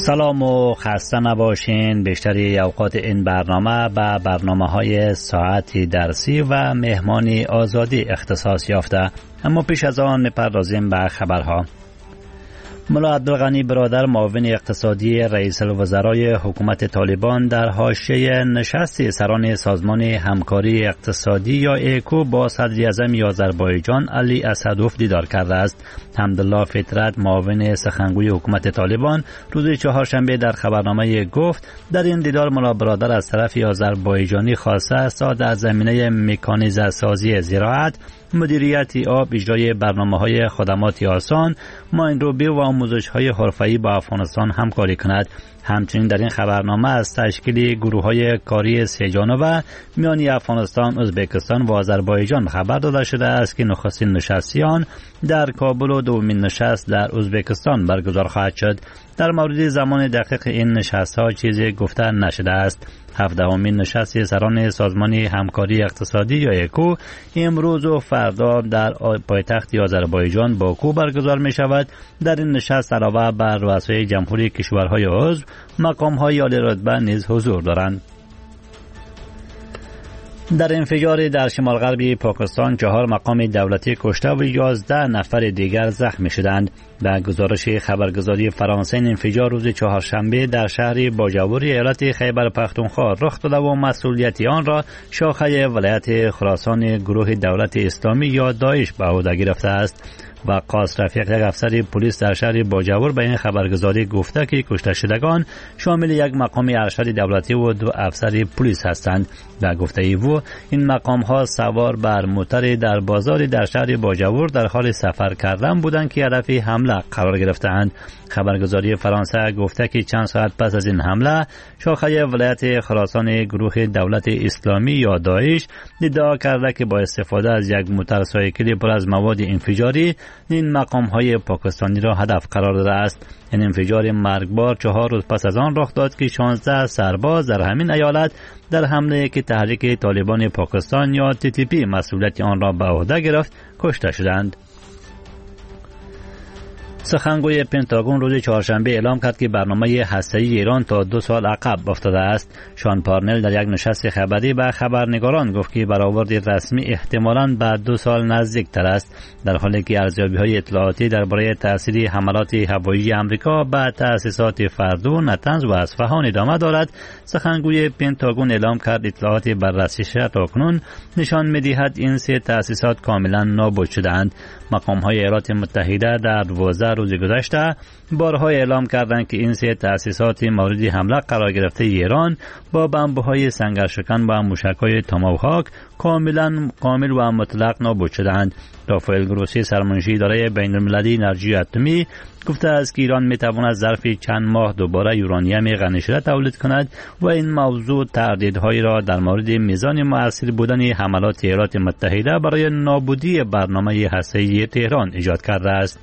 سلام و خسته نباشین. بیشتری اوقات این برنامه به برنامه‌های ساعتی درسی و مهمانی آزادی اختصاص یافته. اما پیش از آن می‌پردازیم به خبرها. ملا عبدالغنی برادر معاون اقتصادی رئیس الوزرای حکومت طالبان در حاشیه نشست سران سازمان همکاری اقتصادی یا ایکو با صدر اعظم آذربایجان علی اسدوف دیدار کرده است. حمدالله فطرت معاون سخنگوی حکومت طالبان روز چهارشنبه در خبرنامه گفت در این دیدار ملا برادر از طرف آذربایجانی خواسته است تا در زمینه مکانیزه سازی زراعت، مدیریت آب، اجرای برنامه‌های خدمات آسان، ماینروبی و آموزش‌های حرفه‌ای با افغانستان همکاری کند. همچنین در این خبرنامه از تشکیل گروه‌های کاری سه‌جانبه میان افغانستان، ازبکستان و آذربایجان خبر داده شده است که نخستین نشست آن در کابل و دومین نشست در ازبکستان برگزار خواهد شد. در مورد زمان دقیق این نشست‌ها چیزی گفته نشده است. 17مین نشست سران سازمان همکاری اقتصادی یا ایکو امروز و فردا در پایتخت آذربایجان باکو برگزار می شود. در این نشست علاوه بر رؤسای جمهوری کشورهای عضو مقام‌های عالی رتبه نیز حضور دارند. در انفجار در شمال غربی پاکستان 4 مقام دولتی کشته و 11 نفر دیگر زخمی شدند. به گزارش خبرگزاری فرانسه این انفجار روز چهارشنبه در شهر باجاور ایالت خیبر پختونخوا رخ داده و مسئولیت آن را شاخه ولایت خراسان گروه دولت اسلامی یا داعش به عهده گرفته است. وقاص رفیق، یک افسر پلیس در شهر باجاور، به این خبرگزاری گفته که کشته شدگان شامل یک مقام ارشد دولتی و 2 افسر پلیس هستند. به گفته او این مقام ها سوار بر موتر در بازار در شهر باجاور در حال سفر کردن بودند که هدف حمله قرار گرفتند. خبرگزاری فرانسه گفته که چند ساعت پس از این حمله شاخه ولایت خراسان گروه دولت اسلامی یا داعش ادعا کرده که با استفاده از یک موتورسایکل پر از مواد انفجاری این مقام های پاکستانی را هدف قرار داده است. این انفجار مرگبار 4 روز پس از آن رخ داد که 16 سرباز در همین ایالت در حمله که تحریک طالبان پاکستان یا TTP مسئولیت آن را به عهده گرفت کشته شدند. سخنگوی پنتاگون روز چهارشنبه اعلام کرد که برنامه هسته‌ای ایران تا 2 سال عقب افتاده است. شان پارنل در یک نشست خبری به خبرنگاران گفت که برآورد رسمی احتمالاً بعد 2 سال نزدیکتر است، در حالی که ارزیابی‌های اطلاعاتی درباره تأثیر حملات هوایی آمریکا به تأسیسات فردو، نتنز و اصفهان ادامه دارد. سخنگوی پنتاگون اعلام کرد اطلاعات بررسی شده تاکنون نشان می‌دهد این 3 تأسیسات کاملاً نابود شده‌اند. مقام‌های ایالات متحده در 12 روز گذشته بارها اعلام کردند که این 3 تأسیسات مورد حمله قرار گرفته ایران با بمب‌های سنگرشکن و موشک‌های تاماهاک کامل و مطلق نابود شدند. رافائل گروسی، سرمنشی اداره بین‌المللی انرژی اتمی، گفته است که ایران می‌تواند ظرف چند ماه دوباره یورانیم غنی شده تولید کند و این موضوع تردیدهایی را در مورد میزان مؤثر بودن حملات ایالات متحده برای نابودی برنامه هسته‌ای تهران ایجاد کرده است.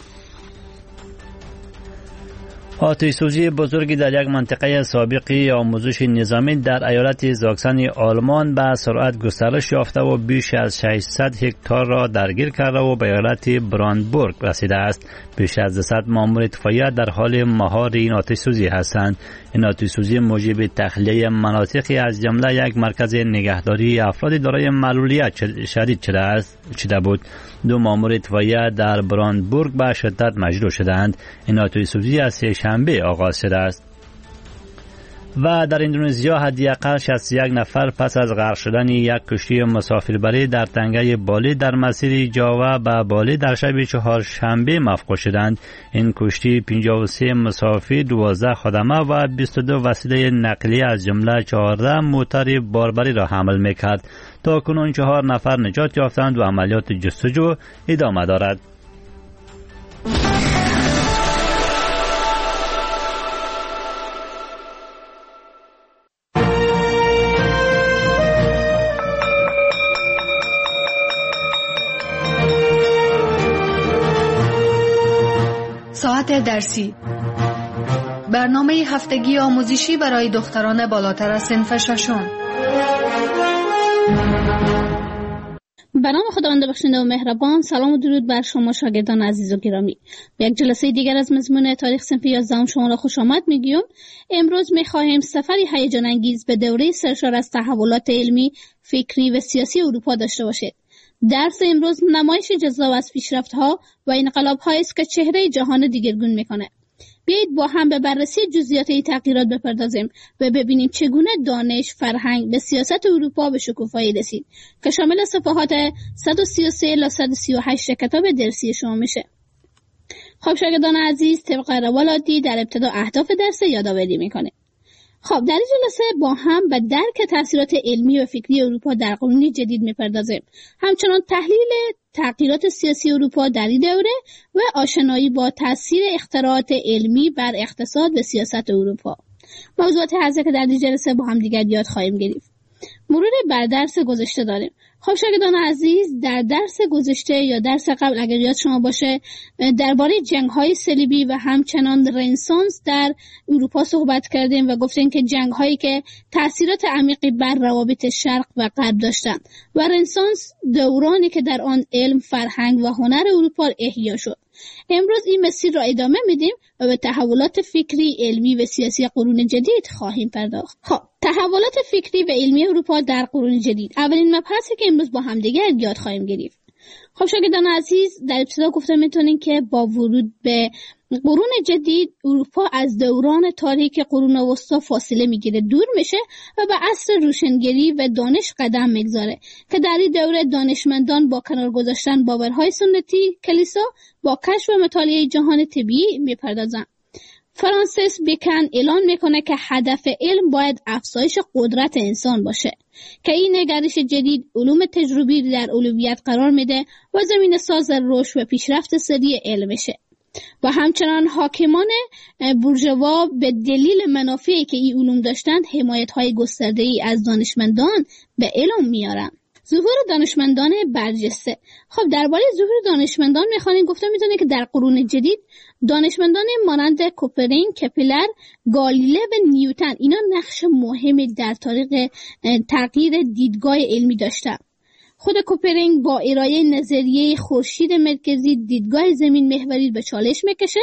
آتش‌سوزی بزرگی در یک منطقه سابقی آموزش نظامی در ایالت زاکسن آلمان به سرعت گسترش یافته و بیش از 600 هکتار را درگیر کرده و به ایالت براندبورگ رسیده است. بیش از 200 مامور اطفائیه در حال مهار این آتش‌سوزی هستند. این آتش‌سوزی موجب تخلیه مناطقی از جمله یک مرکز نگهداری افراد دارای معلولیت شدید شده بود. 2 مامور اطفائیه در براندبورگ به شدت مجروح شدند. این آتش‌سوزی از شنبه آغاز شده است. و در اندونزیا حداقل 61 نفر پس از غرق شدن یک کشتی مسافربری در تنگه بالی در مسیر جاوا به بالی در شب چهارشنبه مفقود شدند. این کشتی 53 مسافر، 12 خدمه و 22 وسیله نقلیه از جمله 14 موتر باربری را حمل می‌کرد. تا کنون 4 نفر نجات یافتند و عملیات جستجو ادامه دارد. ساعت درسی، برنامه هفتگی آموزشی برای دختران بالاتر از صنف 6. به نام خداوند بخشنده و مهربان. سلام و درود بر شما شاگردان عزیز و گرامی. به یک جلسه دیگر از مضمون تاریخ صنف 11 شما را خوش آمد میگیم. امروز می‌خواهیم سفری هیجان انگیز به دوره سرشار از تحولات علمی، فکری و سیاسی اروپا داشته باشید. درس امروز نمایش جذاب از پیشرفت‌ها و انقلاب‌هایی است که چهره جهان دیگرگون می‌کنه. بیایید با هم به بررسی جزئیات این تغییرات بپردازیم و ببینیم چگونه دانش، فرهنگ و سیاست اروپا به شکوفایی رسید که شامل صفحات 133 الی 138 کتاب درسی شما میشه. خب شاگردان عزیز، طبق روال عادی در ابتدا اهداف درس یادآوری میکنیم. خب در این جلسه با هم به درک تاثیرات علمی و فکری اروپا در قرون جدید میپردازیم. همچنان تحلیل تغییرات سیاسی اروپا در این دوره و آشنایی با تاثیر اختراعات علمی بر اقتصاد و سیاست اروپا. موضوعات هسته که در این جلسه با هم دیگر یاد خواهیم گرفت. مرور بر درس گذشته داریم. خب شاگردان عزیز، در درس گذشته یا درس قبل اگر یاد شما باشه درباره جنگ‌های صلیبی و همچنان رنسانس در اروپا صحبت کردیم و گفتیم که جنگ‌هایی که تأثیرات عمیقی بر روابط شرق و غرب داشتند و رنسانس دورانی که در آن علم، فرهنگ و هنر اروپا احیا شد. امروز این مسیر را ادامه میدیم و به تحولات فکری، علمی و سیاسی قرون جدید خواهیم پرداخت. خب تحولات فکری و علمی اروپا در قرون جدید، اولین مبحثی که امروز با هم دیگر یاد خواهیم گرفت. خب شاگردان عزیز، در ابتدا گفتم میتونیم که با ورود به قرون جدید اروپا از دوران تاریک قرون وسطا فاصله میگیره، دور میشه و به عصر روشنگری و دانش قدم میگذاره که در این دوره دانشمندان با کنار گذاشتن باورهای سنتی کلیسا با کشف و مطالعه جهان طبیعی میپردازن. فرانسیس بیکن اعلان میکنه که هدف علم باید افزایش قدرت انسان باشه که این نگرش جدید علوم تجربی در اولویت قرار میده و زمین ساز رشد و پیشرفت سریع علمشه. و همچنان حاکمان بورژوا به دلیل منافعی که این علوم داشتند حمایت‌های گسترده‌ای از دانشمندان به علم میارن. ظهور دانشمندان برجسته. خب درباره ظهور دانشمندان میخوانیم گفتم میتونه که در قرون جدید دانشمندان مانند کوپرینگ، کپلر، گالیله و نیوتن اینا نقش مهمی در تاریخ تغییر دیدگاه علمی داشتن. خود کوپرینگ با ارائه نظریه خورشید مرکزی دیدگاه زمین محوری به چالش میکشه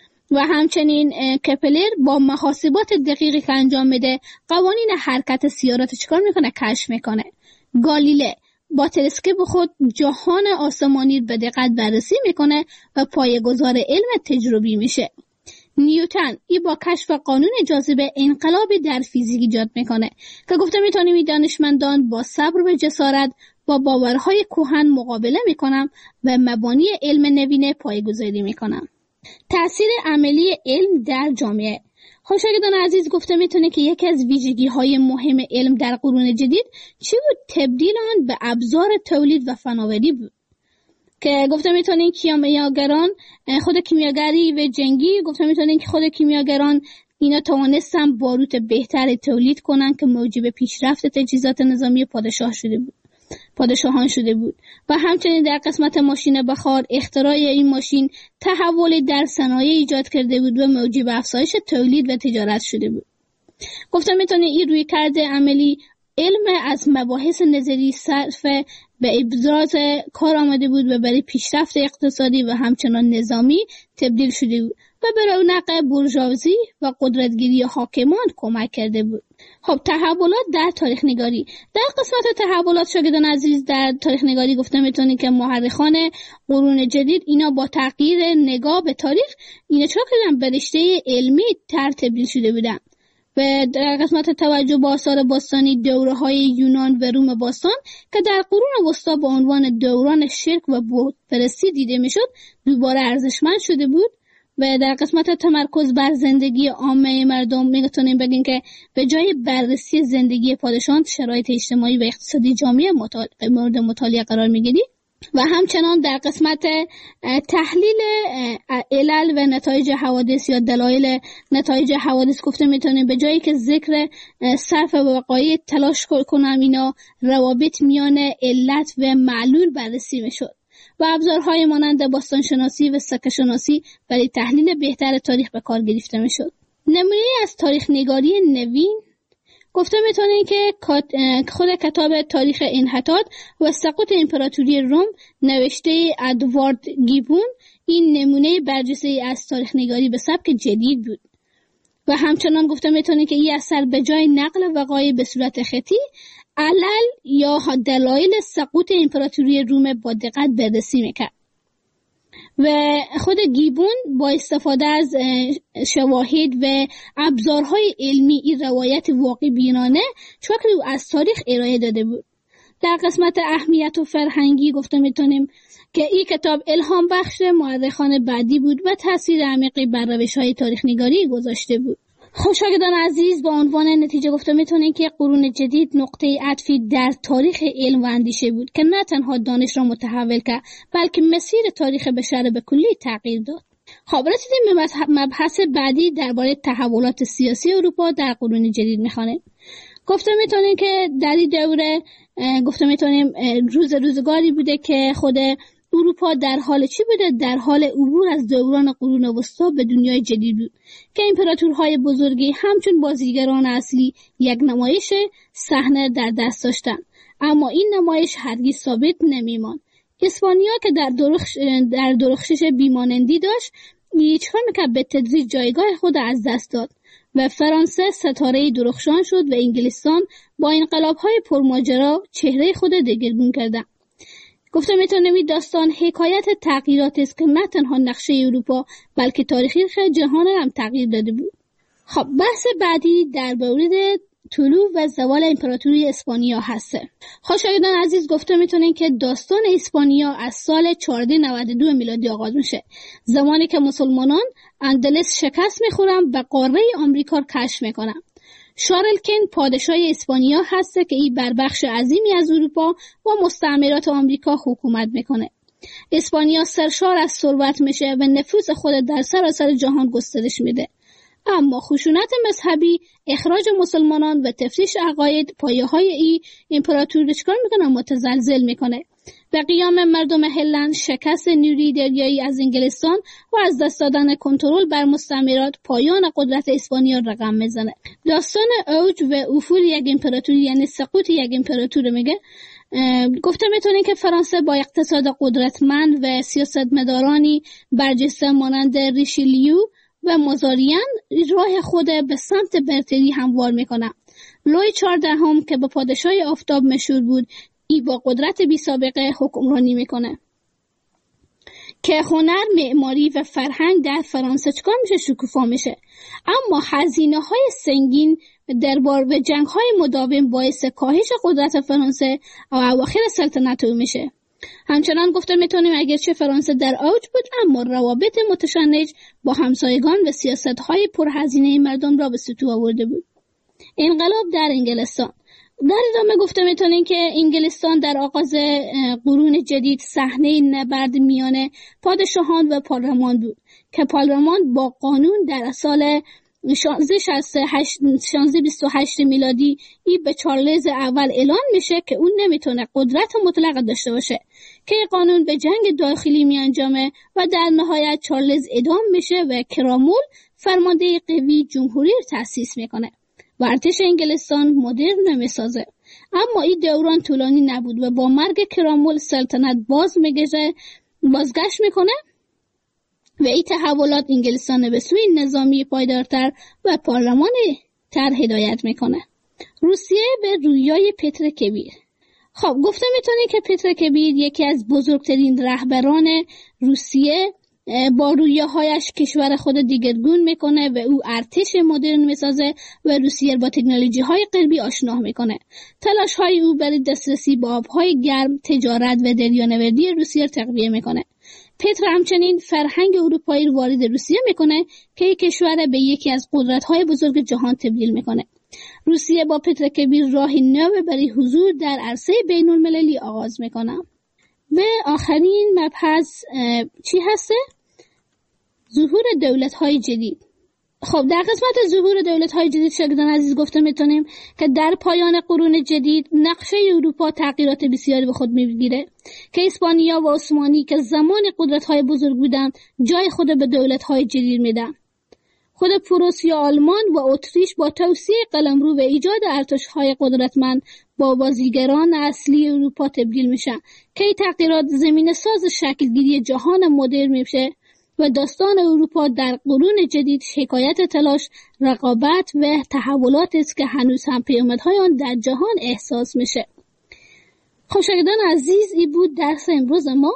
و همچنین کپلر با محاسبات دقیقی که انجام میده قوانین حرکت سیارات چیکار میکنه؟ کشف میکنه. گالیله با تلسکوپ خود جهان آسمانی به دقت بررسی میکنه و پایه‌گذار علم تجربی میشه. نیوتن با کشف قانون جاذبه انقلابی در فیزیک ایجاد میکنه که گفته میتونیم این دانشمندان با صبر و جسارت با باورهای کهن مقابله میکنن و مبانی علم نوین پایه‌گذاری میکنن. تأثیر عملی علم در جامعه. خب شاگردان عزیز، گفته میتونه که یکی از ویژگی‌های مهم علم در قرون جدید چی بود؟ تبدیل آن به ابزار تولید و فناوری بود که گفته میتونین کیمیاگران، خود کیمیاگری و جنگی، گفته میتونین که خود کیمیاگران اینا توانستن باروت بهتری تولید کنن که موجب پیشرفت تجهیزات نظامی پادشاهان شده بود و همچنین در قسمت ماشین بخار اختراع این ماشین تحول در صنایع ایجاد کرده بود و موجب افزایش تولید و تجارت شده بود. گفتم میتونه این روی کرده عملی علم از مباحث نظری صرف به ابراز کار آمده بود و برای پیشرفت اقتصادی و همچنان نظامی تبدیل شده بود و به رونق بورژوازی و قدرتگیری حاکمان کمک کرده بود. خب تحولات در تاریخ نگاری. در قسمت تحولات شاگردان عزیز در تاریخ نگاری گفته میتونی که مورخان قرون جدید اینا با تغییر نگاه به تاریخ اینا چرا کردن به رشته علمی تبدیل شده بودن و در قسمت توجه به آثار باستانی دوره‌های یونان و روم باستان که در قرون وسطا با عنوان دوران شرک و بت‌پرستی دیده میشد دوباره ارزشمند شده بود و در قسمت تمرکز بر زندگی عامه مردم میتونیم بگیم که به جای بررسی زندگی پادشاهان شرایط اجتماعی و اقتصادی جامعه مورد مطالعه قرار میگیرد و همچنان در قسمت تحلیل علل و نتایج حوادث یا دلایل نتایج حوادث گفته میتونیم به جایی که ذکر صرف وقایع تلاش کنم اینا روابط میان علت و معلول بررسی میشد و ابزارهای مانند باستانشناسی و سکه شناسی برای تحلیل بهتر تاریخ به کار گرفته میشد. نمونه از تاریخ نگاری نوین گفته میتونیم که خود کتاب تاریخ انحطاط و سقوط امپراتوری روم نوشته ادوارد گیبون این نمونه برجسته از تاریخ نگاری به سبک جدید بود. و همچنان گفته میتونیم که این اثر به جای نقل وقایع به صورت خطی علل یا دلایل سقوط امپراتوری روم با دقت بررسی میکرد. و خود گیبون با استفاده از شواهد و ابزارهای علمی این روایت واقع بینانه شکل از تاریخ ارائه داده بود. در قسمت اهمیت و فرهنگی گفته میتونیم که این کتاب الهام بخش مورخان بعدی بود و تاثیر عمیقی بر روش‌های تاریخ نگاری گذاشته بود. شاگردان عزیز، با عنوان نتیجه گفته میتونیم که قرون جدید نقطه عطفی در تاریخ علم و اندیشه بود که نه تنها دانش را متحول کرد بلکه مسیر تاریخ بشر به کلی تغییر داد. خب رسیدیم به مبحث بعدی درباره تحولات سیاسی اروپا در قرون جدید میخوانیم. گفته میتونیم که در این دوره گفته میتونیم روزگاری بوده که خود اروپا در حال چی بوده؟ در حال عبور از دوران قرون وسطا به دنیای جدید بود که امپراتورهای بزرگی همچون بازیگران اصلی یک نمایش صحنه در دست داشتند، اما این نمایش هرگز ثابت نمیماند. اسپانیا که در درخشش بیمانندی داشت چون که به تدریج جایگاه خود از دست داد و فرانسه ستاره درخشان شد و انگلستان با انقلاب‌های پرماجرا چهره خود دگرگون کردند. گفته میتونم این داستان حکایت تغییرات است که نه تنها نقشه اروپا بلکه تاریخ جهان هم تغییر داده بود. خب بحث بعدی در مورد طلوع و زوال امپراتوری اسپانیا هسته. شاگردان عزیز، گفته میتونیم که داستان اسپانیا از سال 1492 میلادی آغاز میشه، زمانی که مسلمانان اندلس شکست میخورن و قاره آمریکا رو کشف میکنن. شارلکن پادشاه اسپانیا هسته که این بر بخش عظیمی از اروپا و مستعمرات آمریکا حکومت میکنه. اسپانیا سرشار از ثروت میشه و نفوذ خود در سراسر جهان گسترش میده، اما خشونت مذهبی، اخراج مسلمانان و تفتیش عقاید پایه‌های این امپراتوری رو چکار میکنه؟ متزلزل میکنه و قیام مردم هلند، شکست نیروی دریایی از انگلستان و از دست دادن کنترل بر مستعمرات پایان قدرت اسپانیا رقم میزنه. داستان اوج و افول یک امپراتوری یعنی سقوط یک امپراتوری میگه. گفته میتونیم که فرانسه با اقتصاد قدرتمند و سیاستمدارانی برجسته مانند ریشیلیو و مازاریان راه خود به سمت برتری هموار میکنه. لوی 14 که به پادشاه آفتاب مشهور بود، ای با قدرت بی سابقه حکمرانی میکنه که هنر، معماری و فرهنگ در فرانسه چکار میشه؟ شکوفا میشه. اما هزینه های سنگین دربار و جنگ های مداوم باعث کاهش قدرت فرانسه و اواخر سلطنت او میشه. همچنان گفته میتونیم اگرچه فرانسه در اوج بود، اما روابط متشنج با همسایگان و سیاست های پرهزینه مردم را به سطوح آورده بود. انقلاب در انگلستان. در ادامه گفته میتونیم که انگلستان در آغاز قرون جدید صحنه نبرد میان پادشاهان و پارلمان بود که پارلمان با قانون در سال 1628 میلادی به چارلز اول اعلان میشه که اون نمیتونه قدرت مطلق داشته باشه که قانون به جنگ داخلی میانجامه و در نهایت چارلز اعدام میشه و کرامول فرمانده قوی جمهوری رو تأسیس میکنه و ارتش انگلستان مدرن میسازه. اما این دوران طولانی نبود و با مرگ کرامول سلطنت بازگشت میکنه و این تحولات انگلستان به سوی نظامی پایدارتر و پارلمان تر هدایت میکنه. روسیه به رویای پتر کبیر. خب گفته میتونی که پتر کبیر یکی از بزرگترین رهبران روسیه با رویاهایش کشور خود دیگرگون میکنه و او ارتش مدرن میسازه و روسیه با تکنولوژی های غربی آشنا میکنه. تلاش های او برای دسترسی به آبهای گرم، تجارت و دریانوردی روسیه تقویه میکنه. پتر همچنین فرهنگ اروپایی رو وارد روسیه میکنه که یک کشور به یکی از قدرت‌های بزرگ جهان تبدیل میکنه. روسیه با پتر کبیر راهی نو برای حضور در عرصه بین‌المللی آغاز میکنه. و آخرین مبحث چی هسته؟ ظهور دولت‌های جدید. خب در قسمت ظهور دولت‌های جدید شاگردان عزیز گفته میتونیم که در پایان قرون جدید نقشه اروپا تغییرات بسیاری به خود میگیره که اسپانیا و عثمانی که زمان قدرت‌های بزرگ بودند جای خود به دولت‌های جدید میدن. خود پروسیا، آلمان و اتریش با توسعه قلمرو و ایجاد ارتش‌های قدرتمند با بازیگران اصلی اروپا تبدیل میشن که این تغییرات زمینه ساز شکلگیری جهان مدرن میشه و داستان اروپا در قرون جدید حکایت تلاش، رقابت و تحولاتی است که هنوز هم پیامدهای آن در جهان احساس میشه. خب شاگردان عزیز، این بود درس امروز ما.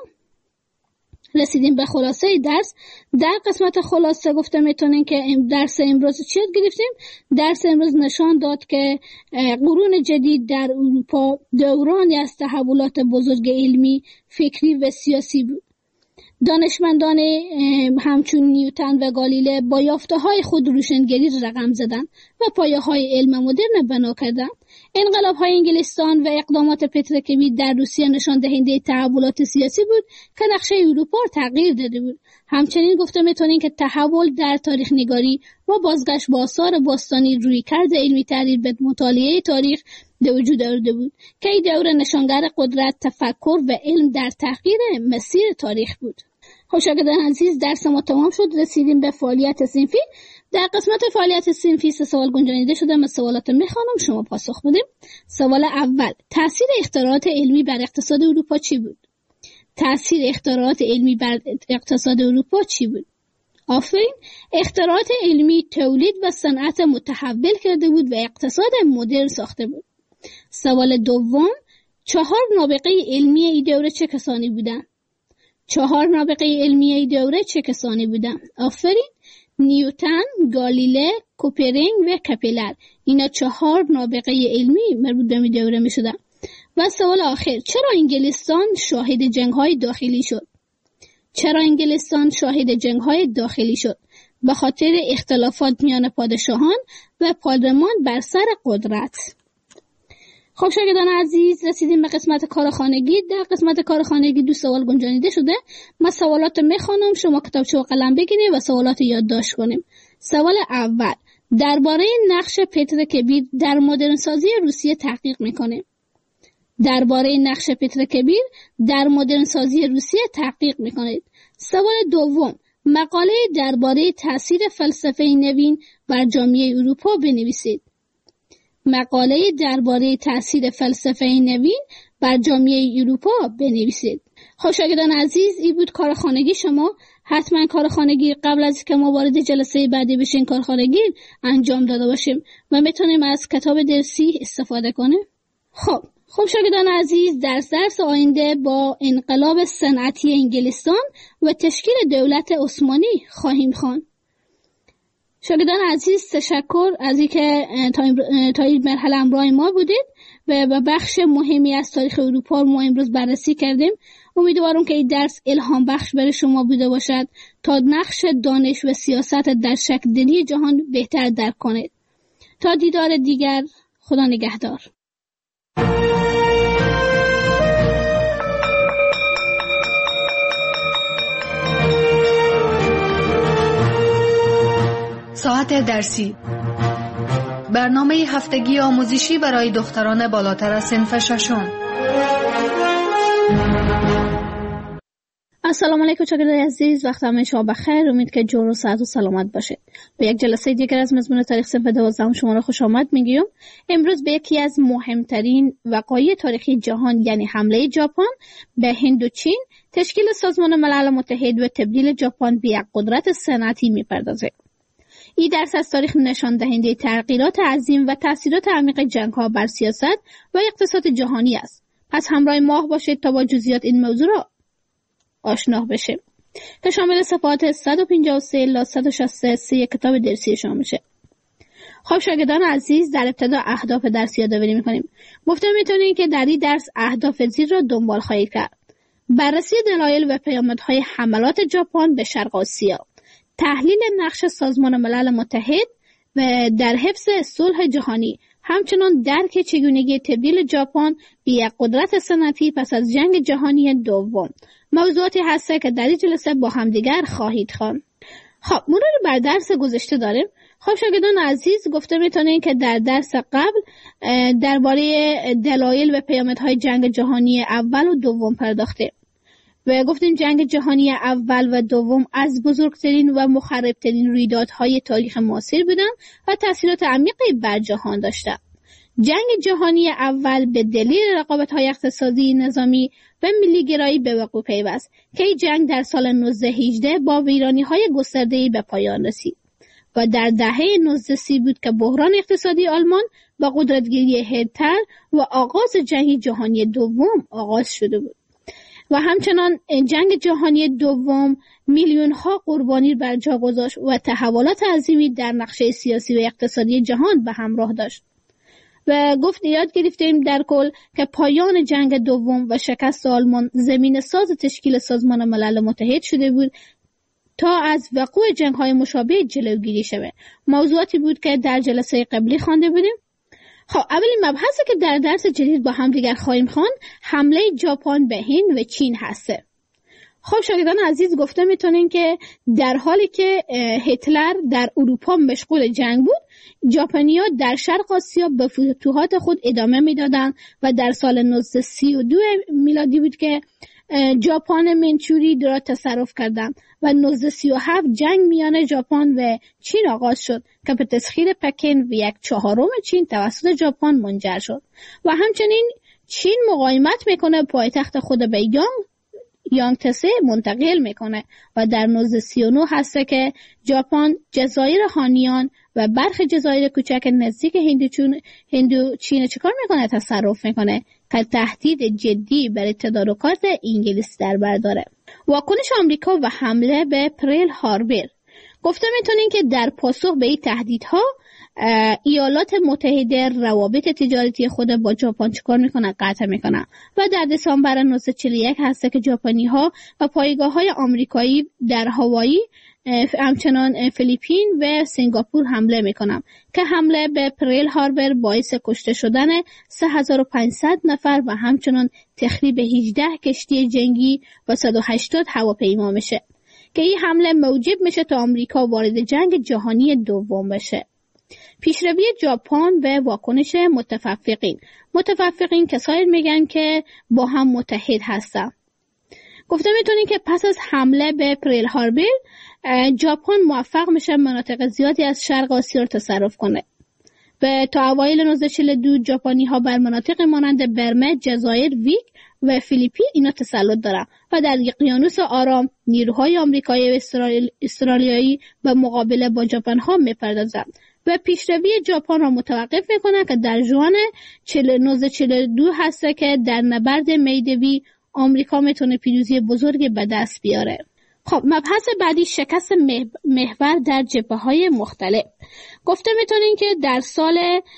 رسیدیم به خلاصه درس. در قسمت خلاصه گفته میتونین که درس امروز چی یاد گرفتیم؟ درس امروز نشان داد که قرون جدید در اروپا دورانی از تحولات بزرگ علمی، فکری و سیاسی بود. دانشمندان همچون نیوتن و گالیله با یافته‌های خود روشنگری رقم زدند و پایه‌های علم مدرن بنا کردند. انقلاب‌های انگلستان و اقدامات پتر کبیر در روسیه نشان دهنده تحولات سیاسی بود که نقشه اروپا را تغییر داده بود. همچنین گفته میتونیم که تحول در تاریخ نگاری و بازگشت به آثار باستانی رویکرد علمی تحلیل به مطالعه تاریخ به وجود آورده بود که این دوره نشانگر قدرت، تفکر و علم در تغییر مسیر تاریخ بود. خب شاگردان عزیز، درس ما تمام شد. رسیدیم به فعالیت صنفی. در قسمت فعالیت صنفی 3 سوال گنجانیده شده. من سوالات میخوانم، شما پاسخ بدید. سوال اول: تاثیر اختراعات علمی بر اقتصاد اروپا چی بود؟ تاثیر اختراعات علمی بر اقتصاد اروپا چی بود؟ آفرین. اختراعات علمی تولید و صنعت متحول کرده بود و اقتصاد مدرن ساخته بود. سوال دوم: 4 نابغه علمی این دوره چه کسانی بودند؟ 4 نابغه علمی این دوره چه کسانی بودند؟ آفرین. نیوتن، گالیله، کوپرینگ و کپلر. اینا 4 نابغه علمی مربوط به این دوره می شدن. و سوال آخر: چرا انگلستان شاهد جنگ‌های داخلی شد؟ چرا انگلستان شاهد جنگ‌های داخلی شد؟ به خاطر اختلافات میان پادشاهان و پارلمان بر سر قدرت. خب شاگردان عزیز، رسیدیم به قسمت کارخانگی. در قسمت کارخانگی 2 سوال گنجانیده شده. من سوالات میخوانم، شما کتابچه و قلم بگیرید و سوالات یادداشت کنیم. سوال اول: درباره نقش پتر کبیر در مدرن سازی روسیه تحقیق میکنه. درباره نقش پتر کبیر در مدرن سازی روسیه تحقیق میکنید. سوال دوم: مقاله درباره تاثیر فلسفه نوین بر جامعه اروپا بنویسید. مقاله درباره تاثیر فلسفه نوین بر جامعه اروپا بنویسید. خب شاگردان عزیز، این بود کارخانگی شما. حتما کارخانگی قبل از که ما وارد جلسه بعدی بشین کارخانگی انجام داده باشیم و میتونیم از کتاب درسی استفاده کنیم. خب شاگردان عزیز، درس آینده با انقلاب صنعتی انگلستان و تشکیل دولت عثمانی خواهیم خواند. شاگردان عزیز، تشکر از اینکه تا این مرحله همراه ما بودید و بخش مهمی از تاریخ اروپا ما امروز بررسی کردیم. امیدوارم که این درس الهام بخش برای شما بوده باشد تا نقش دانش و سیاست در شکل دهی جهان بهتر درک کنید. تا دیدار دیگر، خدا نگهدار. ساعت درسی، برنامه هفتگی آموزشی برای دختران بالاتر از صنف 6. السلام علیکم شاگردان عزیز، وقت همه شما بخیر. امید که جور و صحت و سلامت باشید. به یک جلسه دیگر از مضمون تاریخ صنف 12 شما را خوش آمد میگیم. امروز به یکی از مهمترین وقایع تاریخی جهان، یعنی حمله ژاپن به هند و چین، تشکیل سازمان ملل متحد و تبدیل ژاپن به یک قدرت صنعتی میپردازه. این درس از تاریخ نشان دهنده تغییرات عظیم و تأثیرات عمیق جنگ‌ها بر سیاست و اقتصاد جهانی است. پس همراه ما باشید تا با جزئیات این موضوع را آشنا بشیم که شامل صفحات 153 الی 163 کتاب درسی شما میشه. خب شاگردان عزیز، در ابتدا اهداف درس یادآوری می‌کنیم. گفته می‌تونیم که در این درس اهداف زیر را دنبال خواهید کرد: بررسی دلایل و پیامدهای حملات ژاپن به شرق آسیا، تحلیل نقش سازمان ملل متحد و در حفظ صلح جهانی، همچنان درک چگونگی تبدیل ژاپن به یک قدرت صنعتی پس از جنگ جهانی دوم. موضوعاتی هست که در این جلسه با همدیگر خواهید خواند. خب مرور بر درس گذشته داریم. خب شاگردان عزیز، گفته میتونیم که در درس قبل درباره دلایل و پیامدهای جنگ جهانی اول و دوم پرداختیم. و گفتیم جنگ جهانی اول و دوم از بزرگترین و مخربترین رویدادهای تاریخ معاصر بودند و تاثیرات عمیقی بر جهان داشتند. جنگ جهانی اول به دلیل رقابت‌های اقتصادی، نظامی و ملی‌گرایی به وقوع پیوست که این جنگ در سال 1918 با ویرانی‌های گسترده‌ای به پایان رسید و در دهه 1930 بود که بحران اقتصادی آلمان با قدرتگیری هیتلر و آغاز جنگ جهانی دوم آغاز شده بود. و همچنان جنگ جهانی دوم میلیون‌ها قربانی بر جا گذاشت و تحولات عظیمی در نقشه سیاسی و اقتصادی جهان به همراه داشت. و یاد گرفتیم در کل که پایان جنگ دوم و شکست آلمان زمین ساز تشکیل سازمان ملل متحد شده بود تا از وقوع جنگ‌های مشابه جلوگیری شود. موضوعاتی بود که در جلسه قبلی خوانده بودیم. خب اولین مبحثی که در درس جدید با هم دیگر خواهیم خواند حمله ژاپن به هند و چین هسته. خب شاگردان عزیز، گفته میتونین که در حالی که هیتلر در اروپا مشغول جنگ بود، ژاپنی‌ها در شرق آسیا به فتوحات خود ادامه میدادند و در سال 1932 میلادی بود که ژاپن منچوری را تصرف کردند و 1937 جنگ میان ژاپن و چین آغاز شد که به تسخیر پکن و 1/4 چین توسط ژاپن منجر شد و همچنین چین مقاومت میکنه، پایتخت خود به یانگتسه منتقل میکنه و در 1939 هسته که ژاپن جزایر هانیان و برخی جزایر کوچک نزدیک هندوچین چیکار میکنه؟ تصرف میکنه که تهدید جدی برای تدارکات انگلیس در بر داره. واکنش آمریکا و حمله به پرل هاربر. گفته میتونین که در پاسخ به این تهدیدها ایالات متحده روابط تجارتی خود با ژاپن چیکار میکنن؟ قطع میکنن و در دسامبر 1941 هسته که ژاپنی ها و پایگاه های آمریکایی در هاوایی، همچنان فیلیپین و سنگاپور حمله میکنن که حمله به پرل هاربر باعث کشته شدن 3500 نفر و همچنان تخریب 18 کشتی جنگی و 180 هواپیما میشه که این حمله موجب میشه تا آمریکا وارد جنگ جهانی دوم بشه. پیشروی ژاپن و واکنش متفقین کسایی میگن که با هم متحد هستن. گفته میتونین که پس از حمله به پرل هاربر ژاپن موفق میشه مناطق زیادی از شرق آسیا رو تصرف کنه. و تا اوایل 1942 ژاپنی ها بر مناطق مانند برمه، جزایر ویک و فیلیپین اینا تسلط دارن و در اقیانوس آرام نیروهای آمریکایی و استرالیایی به مقابله با ژاپن ها میپردازند و پیشروی ژاپن را متوقف میکنه که در ژوئن 1942 هسته که در نبرد میدوی آمریکا میتونه پیروزی بزرگ به دست بیاره. خب مبحث بعدی شکست محور در جبهه‌های مختلف. گفته میتونین که در سال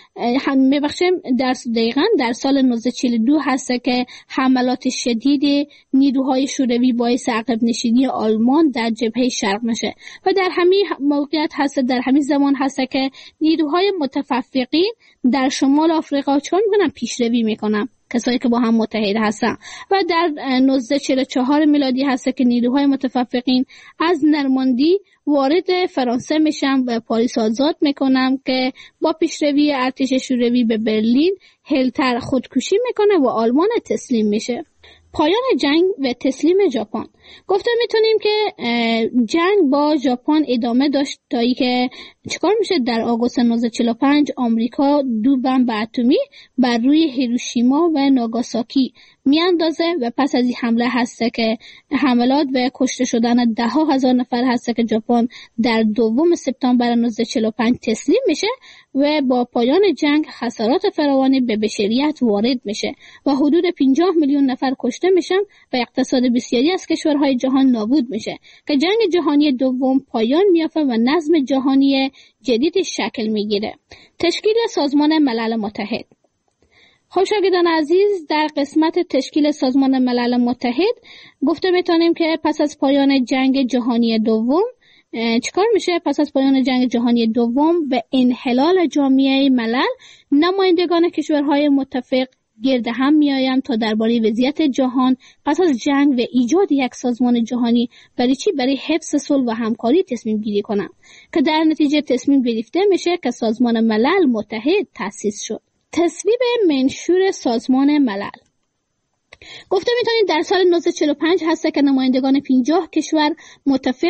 در سال 1942 هست که حملات شدید نیروهای شوروی باعث عقب نشینی آلمان در جبهه شرق میشه و در همین موقعیت هست، در همین زمان هست که نیروهای متفقین در شمال آفریقا چون میکنن؟ پیشروی میکنن، کسایی که با هم متحد هستن. و در 1944 میلادی هست که نیروهای متفقین از نرماندی وارد فرانسه میشن و پاریس آزاد میکنن که با پیشروی ارتش شوروی به برلین هیتلر خودکشی میکنه و آلمان تسلیم میشه. پایان جنگ و تسلیم ژاپن. گفته میتونیم که جنگ با ژاپن ادامه داشت تا ای که چیکار میشه؟ در آگوست 1945 آمریکا 2 بمب اتمی بر روی هیروشیما و ناگاساکی میاندازه و پس از این حمله هسته که حملات و کشته شدن 10,000 نفر هسته که ژاپن در 2 سپتامبر 1945 تسلیم میشه و با پایان جنگ خسارات فراوانی به بشریت وارد میشه و حدود 50 میلیون نفر کشته میشن و اقتصاد بسیاری از کشورهای جهان نابود میشه که جنگ جهانی دوم پایان میافته و نظم جهانی جدید شکل میگیره. تشکیل سازمان ملل متحد. خب شاگردان عزیز، در قسمت تشکیل سازمان ملل متحد گفته میتونیم که پس از پایان جنگ جهانی دوم چیکار میشه؟ پس از پایان جنگ جهانی دوم به انحلال جامعه ملل نمایندگان کشورهای متفق گرد هم میآیند تا درباره وضعیت جهان پس از جنگ و ایجاد یک سازمان جهانی برای حفظ صلح و همکاری تصمیم گیری کنند که در نتیجه تصمیم گرفته میشه که سازمان ملل متحد تأسیس شد. تصویب منشور سازمان ملل. گفته میتونید در سال 1945 هست که نمایندگان 50 کشور متفق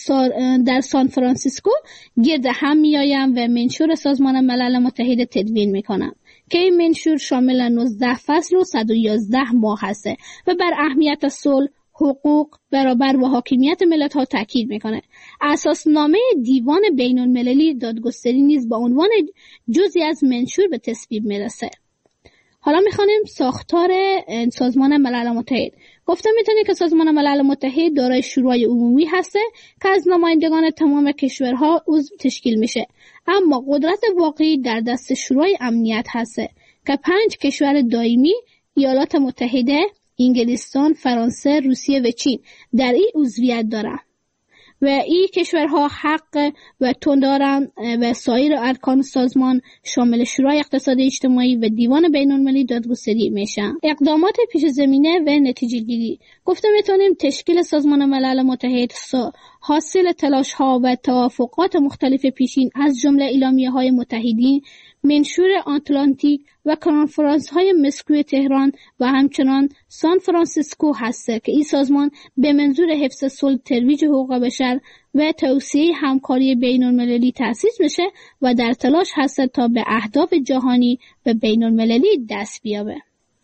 در سان فرانسیسکو گرد هم میآیند و منشور سازمان ملل متحد تدوین میکنند که این منشور شامل 19 فصل و 111 ماه هست و بر اهمیت صلح، حقوق، برابر و حاکمیت ملت‌ها تاکید میکنه. اساسنامه دیوان بین‌المللی دادگستری نیز با عنوان جزئی از منشور به تصویب میرسه. حالا میخوانیم ساختار سازمان ملل متحد. گفته میتونه که سازمان ملل متحد دارای شورای عمومی هسته که از نمایندگان تمام کشورها عضو تشکیل میشه، اما قدرت واقعی در دست شورای امنیت هسته که 5 کشور دائمی، ایالات متحده، انگلستان، فرانسه، روسیه و چین در این عضویت دارند و این کشورها حق و تون دارند و سایر ارکان سازمان شامل شورای اقتصادی اجتماعی و دیوان بین‌المللی دادگستری میشن. اقدامات پیش زمینه و نتیجه گیری. گفته میتونیم تشکیل سازمان ملل متحد حاصل تلاش ها و توافقات مختلف پیشین از جمله اعلامیه های متحدین، منشور آتلانتیک و کنفرانس های مسکو تهران و همچنان سان فرانسیسکو هسته که این سازمان به منظور حفظ صلح، ترویج حقوق بشر و توسعه همکاری بین المللی تأسیس بشه و در تلاش هسته تا به اهداف جهانی و بین المللی دست بیابه.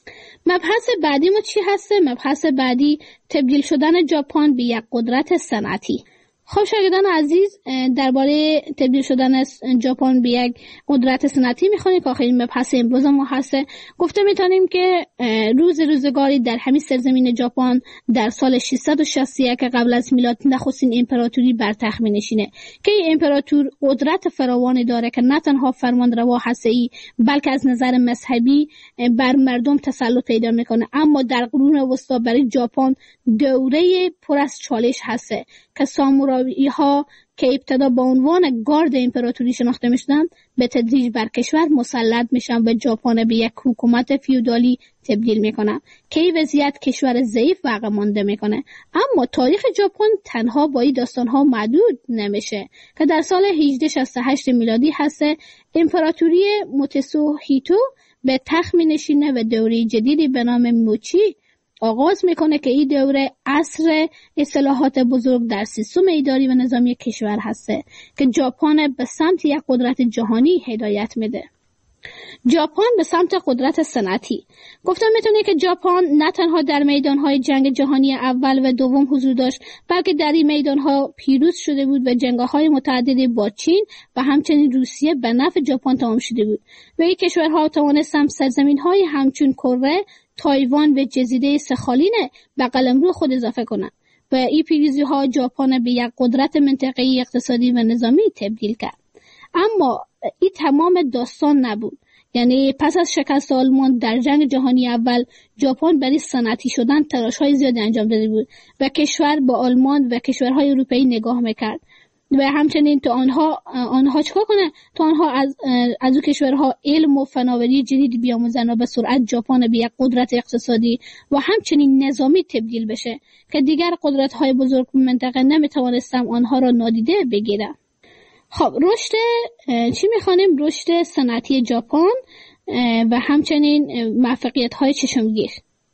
مبحث بعدی ما چی هسته؟ مبحث بعدی تبدیل شدن ژاپن به یک قدرت صنعتی. خب شاگردان عزیز، درباره تبدیل شدن ژاپن به یک قدرت صنعتی میخونیم که آخرین مبحث امروز ما هسته. گفته میتونیم که روزگاری در همین سرزمین ژاپن در سال 661 قبل از میلاد نخستین امپراتوری بر تخت می‌نشینه که این امپراتور قدرت فراوانی داره که نه تنها فرمانروا هسته‌ای بلکه از نظر مذهبی بر مردم تسلط پیدا میکنه. اما در قرون وسطا برای ژاپن دوره پر از چالش هسته که سامورایی ها که ابتدا با عنوان گارد امپراتوری شناخته میشدن به تدریج بر کشور مسلط میشن و ژاپن به یک حکومت فیودالی تبدیل میکنن که این وضعیت کشور ضعیف و عقب مانده میکنه. اما تاریخ ژاپن تنها با این داستانها محدود نمیشه که در سال 1868 میلادی هسته امپراتوری موتسوهیتو به تخت مینشینه و دوره جدیدی به نام موچی آغاز میکنه که این دوره عصر اصلاحات بزرگ در سیستم اداری و نظامی کشور هسته که ژاپن به سمت یک قدرت جهانی هدایت میده. ژاپن به سمت قدرت صنعتی. گفتم میتونه که ژاپن نه تنها در میدانهای جنگ جهانی اول و دوم حضور داشت بلکه در این میدانها پیروز شده بود و جنگ‌های متعددی با چین و همچنین روسیه به نفع ژاپن تمام شده بود و این کشورها توانستند سرزمین‌های همچون کره، تایوان و جزیره سخالین به قلمرو خود اضافه کنند و این پیروزی‌ها ژاپن به یک قدرت منطقه‌ای اقتصادی و نظامی تبدیل کرد. اما این تمام داستان نبود. یعنی پس از شکست آلمان در جنگ جهانی اول ژاپن برای صنعتی شدن تلاش‌های زیادی انجام داده بود و کشور با آلمان و کشورهای اروپایی نگاه می‌کرد و همچنین تو آنها چیکار کنه؟ تو آنها از اون کشورها علم و فناوری جدید بیاموزن و به سرعت ژاپن به یک قدرت اقتصادی و همچنین نظامی تبدیل بشه که دیگر قدرت‌های بزرگ منطقه نمی‌توانستن آنها را نادیده بگیرن. خب رشد چی می‌خوانیم؟ رشد صنعتی ژاپن و همچنین موفقیت‌های چشمگیر.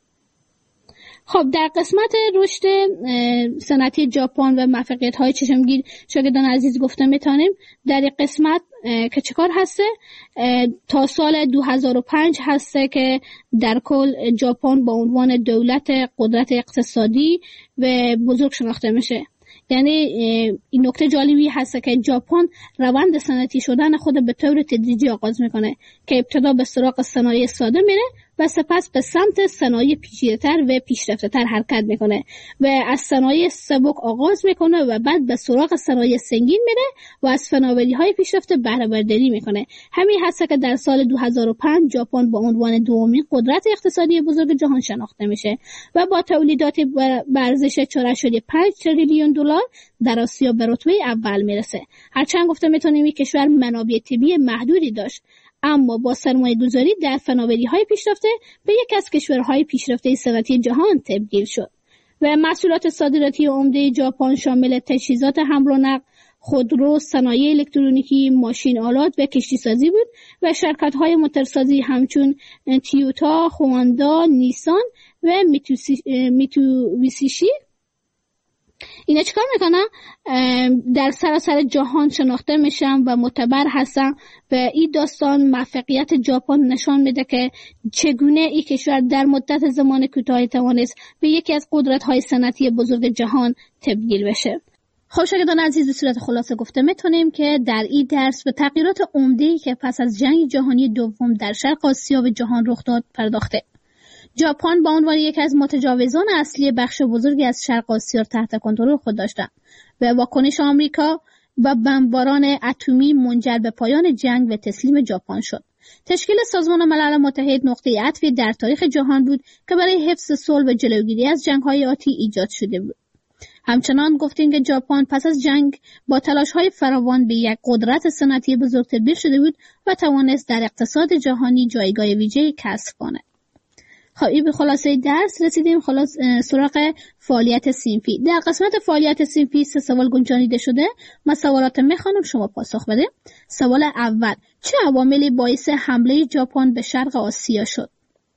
خب در قسمت رشد صنعتی ژاپن و موفقیت‌های چشمگیر شاگردان عزیز گفته میتونیم در این قسمت که چکار هسته تا سال 2005 هسته که در کل ژاپن با عنوان دولت قدرت اقتصادی و بزرگ شناخته میشه. یعنی این نکته جالبی هست که ژاپن روند صنعتی شدن خود به طور تدریجی آغاز میکنه که ابتدا به سراغ صنایع ساده میره و سپس به سمت صنایع پیچیده‌تر و پیشرفته‌تر حرکت میکنه و از صنایع سبک آغاز میکنه و بعد به سراغ صنایع سنگین میره و از فناوری‌های پیشرفته بهره برداری میکنه. همین هست که در سال 2005 ژاپن با عنوان دومین قدرت اقتصادی بزرگ جهان شناخته میشه و با تولیدات به ارزش 4.5 تریلیون دلار در آسیا به رتبه اول میرسه. هرچند گفته میتونیم این کشور منابع طبیعی محدودی داشت اما با سرمایه‌گذاری در فناوری‌های پیشرفته به یکی از کشورهای پیشرفته صنعتی جهان تبدیل شد و محصولات صادراتی عمده ژاپن شامل تجهیزات حمل و نقل، خودرو، صنایع الکترونیکی، ماشین آلات و کشتیسازی بود و شرکت‌های موتورسازی همچون تویوتا، هوندا، نیسان و میتوویسیشی. اینا چیکار میکنن؟ در سراسر جهان شناخته میشن و معتبر هستن و این داستان موفقیت ژاپن نشان میده که چگونه این کشور در مدت زمان کوتاهی توانست به یکی از قدرت‌های صنعتی بزرگ جهان تبدیل بشه. خب شاگردان عزیز، به صورت خلاصه گفته میتونیم که در این درس به تغییرات عمده‌ای که پس از جنگ جهانی دوم در شرق آسیا و جهان رخ داد پرداخته. ژاپن با عنوان یکی از متجاوزان اصلی بخش بزرگی از شرق آسیا تحت کنترل خود داشتند و واکنش آمریکا و بمباران اتمی منجر به پایان جنگ و تسلیم ژاپن شد. تشکیل سازمان ملل متحد نقطه عطفی در تاریخ جهان بود که برای حفظ صلح و جلوگیری از جنگ‌های آتی ایجاد شده بود. همچنان گفتیم که ژاپن پس از جنگ با تلاش‌های فراوان به یک قدرت صنعتی بزرگ تبدیل شده بود و توانست در اقتصاد جهانی جایگاه ویژه‌ای کسب کند. خب این به خلاصه درس رسیدیم. سراغ فعالیت صنفی. در قسمت فعالیت صنفی 3 سوال گنجانیده شده. من سوالات میخوانم، شما پاسخ بده. سوال اول: چه عواملی باعث حمله ژاپن به شرق آسیا شد؟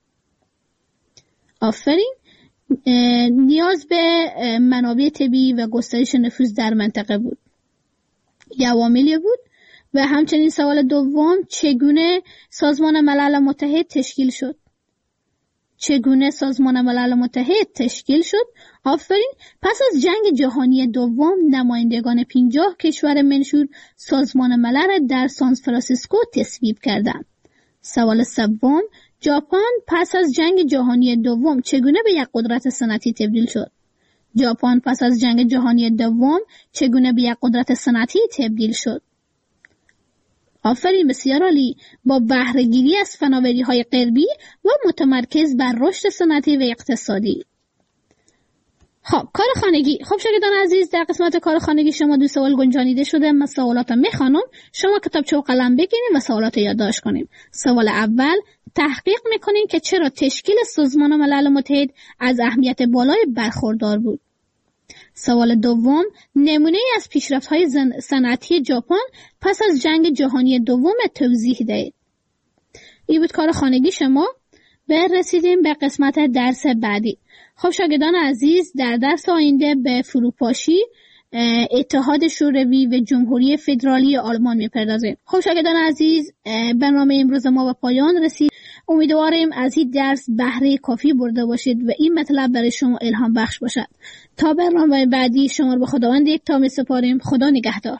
آفرین. نیاز به منابع طبیعی و گسترش نفوذ در منطقه بود. یه عواملی بود. و همچنین سوال دوم: چگونه سازمان ملل متحد تشکیل شد؟ چگونه سازمان ملل متحد تشکیل شد؟ آفرین. پس از جنگ جهانی دوم نمایندگان 50 کشور منشور سازمان ملل در سان فرانسیسکو تصویب کردند. سوال سوم: ژاپن پس از جنگ جهانی دوم چگونه به یک قدرت صنعتی تبدیل شد؟ ژاپن پس از جنگ جهانی دوم چگونه به یک قدرت صنعتی تبدیل شد؟ آفرین، بسیار عالی. با بهره‌گیری از فناوری‌های غربی و متمرکز بر رشد صنعتی و اقتصادی. خب کار خانگی. خب شاگردان عزیز، در قسمت کار خانگی شما 2 سوال گنجانیده شده. من سوالات رو میخوانم، شما کتابچه و قلم بگیرید و سوالات رو یادداشت کنیم. سوال اول: تحقیق میکنین که چرا تشکیل سازمان ملل متحد از اهمیت بالای برخوردار بود. سوال دوم: نمونه از پیشرفت‌های صنعتی ژاپن پس از جنگ جهانی دوم توضیح دهید. این بود کار خانگی شما. رسیدیم به قسمت درس بعدی. خب شاگردان عزیز، در درس آینده به فروپاشی اتحاد شوروی و جمهوری فدرالی آلمان میپردازیم. خب شاگردان عزیز، برنامه امروز ما به پایان رسید. امیدواریم از این درس بهره کافی برده باشید و این مطلب برای شما الهام بخش باشد. تا برنامه بعدی شما رو به خداوند یکتا میسپاریم. خدا نگهدار.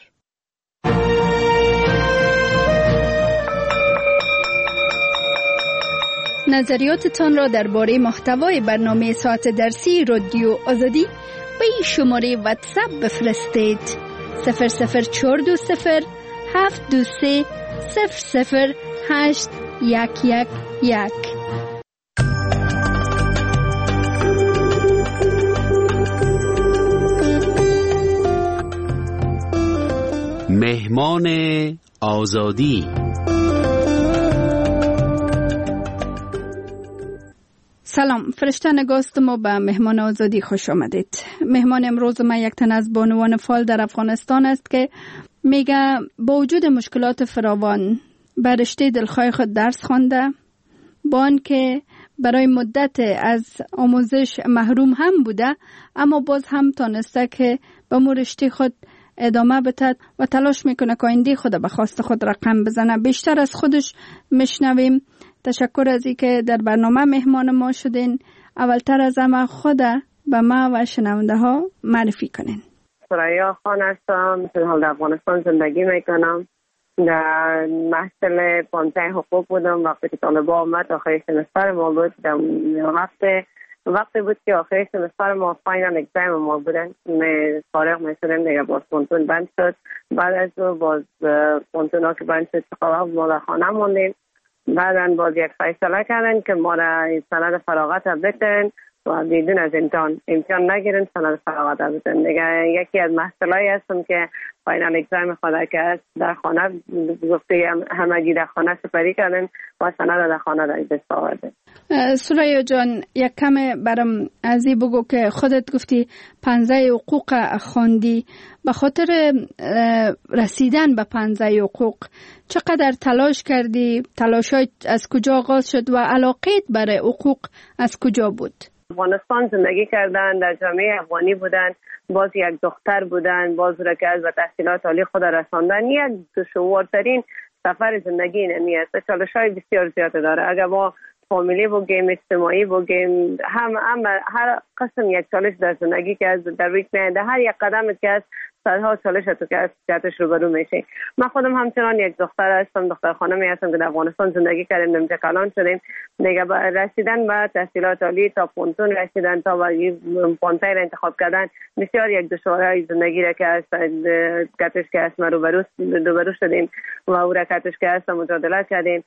نظریاتتان را درباره محتوای برنامه ساعت درسی رادیو آزادی به این شماره واتساپ بفرستید: 00420 723 008 111. مهمان آزادی. سلام، فرشته نگاست ما به مهمان آزادی خوش آمدید. مهمان امروز ما یک تن از بانوان فعال در افغانستان است که میگه با وجود مشکلات فراوان به رشته دلخواه خود درس خوانده، با آنکه برای مدت از آموزش محروم هم بوده، اما باز هم تانسته که به رشته خود ادامه بده و تلاش میکنه که آینده خود به خواست خود رقم بزنه. بیشتر از خودش میشنویم. تشکر از اینکه در برنامه مهمان ما شدین. اولتر از همه خود به ما و شنونده ها معرفی کنین. سریا خان هستم. در افغانستان زندگی میکنم. در محصل 15 حقوق بودم. وقتی که طالبا آمد آخر سمستر ما بود. وقتی بود که آخر سمستر ما فاینال اگزام ما بودن. فارغ میشدیم دیگه. باز پونتون بند شد. بعد از باز پونتون ها که بند شد ما در خانه موندیم. بعداً باز یک فیصله کردن که ما را سند فراغت بدن و بدون از امتحان نگیرن، سند فراغت بدن. دیگه یکی از محصولایی هستم که فاینال اگزام خود که در خانه گفته همگی در خانه سپری کردن و سند در خانه در دست آورده. سریا جان، یک کم برام از این بگو که خودت گفتی 15 حقوق خواندی. به خاطر رسیدن به 15 حقوق چقدر تلاش کردی؟ تلاشات از کجا آغاز شد و علاقت برای حقوق از کجا بود؟ افغانستان زندگی کردن، در جامعه افغانی بودن، باز یک دختر بودن، باز را که از تحصیلات عالی خود رساندن. یک دشوارترین سفر زندگی اینمی است. چالش‌های بسیار زیاد داره. اگر ما فامیلی بگیم، اجتماعی بگیم، هر قسم یک چالش در زندگی که از در روی میاد، هر یک قدم که از صدها چالش تو که از جهتش روبرو میشه. من خودم همچنان یک دختر هستم، دختر خانمی هستم که در افغانستان زندگی کردیم، اینجا کلان شدیم. دیگه رسیدن به تحصیلات عالی تا پونتون رسیدن، تا به پانتای را انتخاب کردن، بسیار یک دشواری زندگی را که از کتش که است روبرو شدیم و او را کتش که است مجادله کردیم.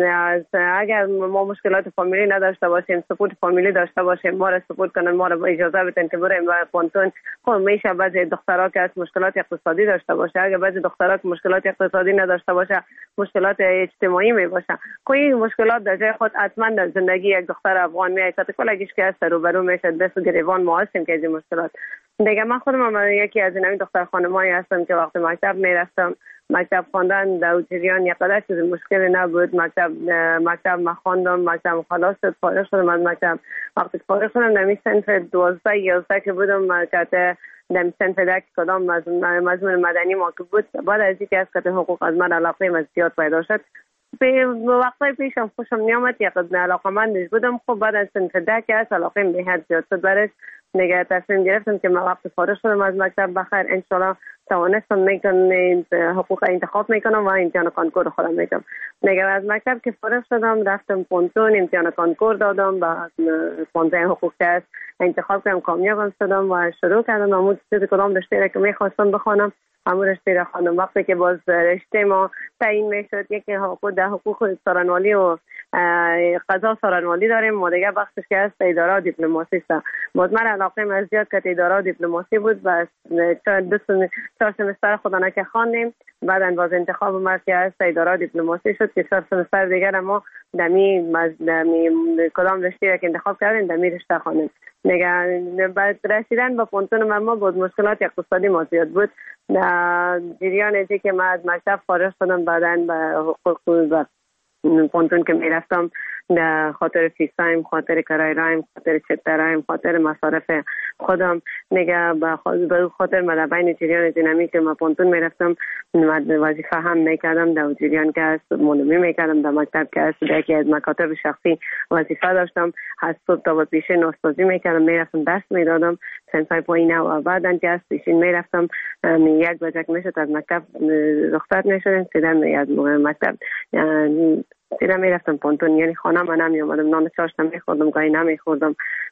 اگر ما مشکلات فامیلی نداشته باشیم، سپورت فامیلی داشته باشیم، ما را سپورت کنن، ما را اجازه بدن که بریم و پونتون، خب میشه بعضی دخترها که از مشکلات اقتصادی داشته باشه، اگر بعضی دخترها که مشکلات اقتصادی نداشته باشه، مشکلات اجتماعی می باشه، کوئی مشکلات در جای خود حتما در زندگی یک دختر افغان میاد که کلگیش که است روبرو میشه. دست گریبان ما هستیم که این مشکلات دیگه. من خودم یکی از این دختر خانمایی هستم که وقتی مکتب میرفتم، مکتب خواندن در جریان یک قدر چیز مشکلی نبود. مکتب ما خواندم، مکتب خلاص شد، فارغ شدم از مکتب. وقتی فارغ شدم در صنف 12 11 که بودم، که در صنف 10 کدام مضمون مدنی ما که بود، بعد از اینکه از کتاب حقوق از من علاقه زیاد پیدا شد، به وقتی پیشم خوشم نیامد، یک علاقه‌مند بودم. خب بعد از صنف 10 که از علاقه به حد زیاد شد، برش نگه تصمیم گرفتم که من وقتی فارغ شدم از مکتب بخیر ان شاء الله توانستم میکنم حقوق انتخاب میکنم و امتحان کنکور خودم میکنم. نگه از مکتب که فارغ شدم رفتم پونتون، امتحان کنکور دادم، با 15 حقوق تست انتخاب کردم، کامیابم شدم و شروع کردم همون چیزی کدام رشته را که میخواستم بخوانم همون رشته را خواندم. وقتی که باز رشته ما تعیین میشد، یکی حقوق سارنوالی و قضا سارنوالی داریم، ما دیگه بخشش که از اداره و دیپلماسی است. باز من علاقه من زیاد که اداره و دیپلماسی بود و 4 سمستر خودانه که خواندیم. بعدن باز انتخاب ما که از اداره و دیپلماسی شد که 4 سمستر دیگر ما دمی کدام رشته که انتخاب کردیم دمی رشته خواندیم. نگه بعد رسیدن به پونتون ما بود مشکلات اقتصادی ما زیاد بود. در جریان ازی که من از مکتب فارغ شدم، بعدن به حقوق پونتون که میرفتم در خاطر فیسایم، خاطر کرای رایم، خاطر چترایم، خاطر مصارف خودم، نگه به خاطر من بین جریان دینامیک که من پونتون میرفتم وظیفه هم میکردم در جریان که از مولوی میکردم در مکتب که از یکی از مکاتب شخصی وظیفه داشتم. از صبح تا پیشین نوستازی میکردم، میرفتم درس میدادم سنفای پایینه و بعدن که از پیشین میرفتم 1 بجه میشد از مکتب رخصت میشدم، سیدم از مکتب سیدم میرفتم پونتون، یعنی خانه من نمیامدم، نان چاشت نمیخوردم، گاهی نمیخوردم.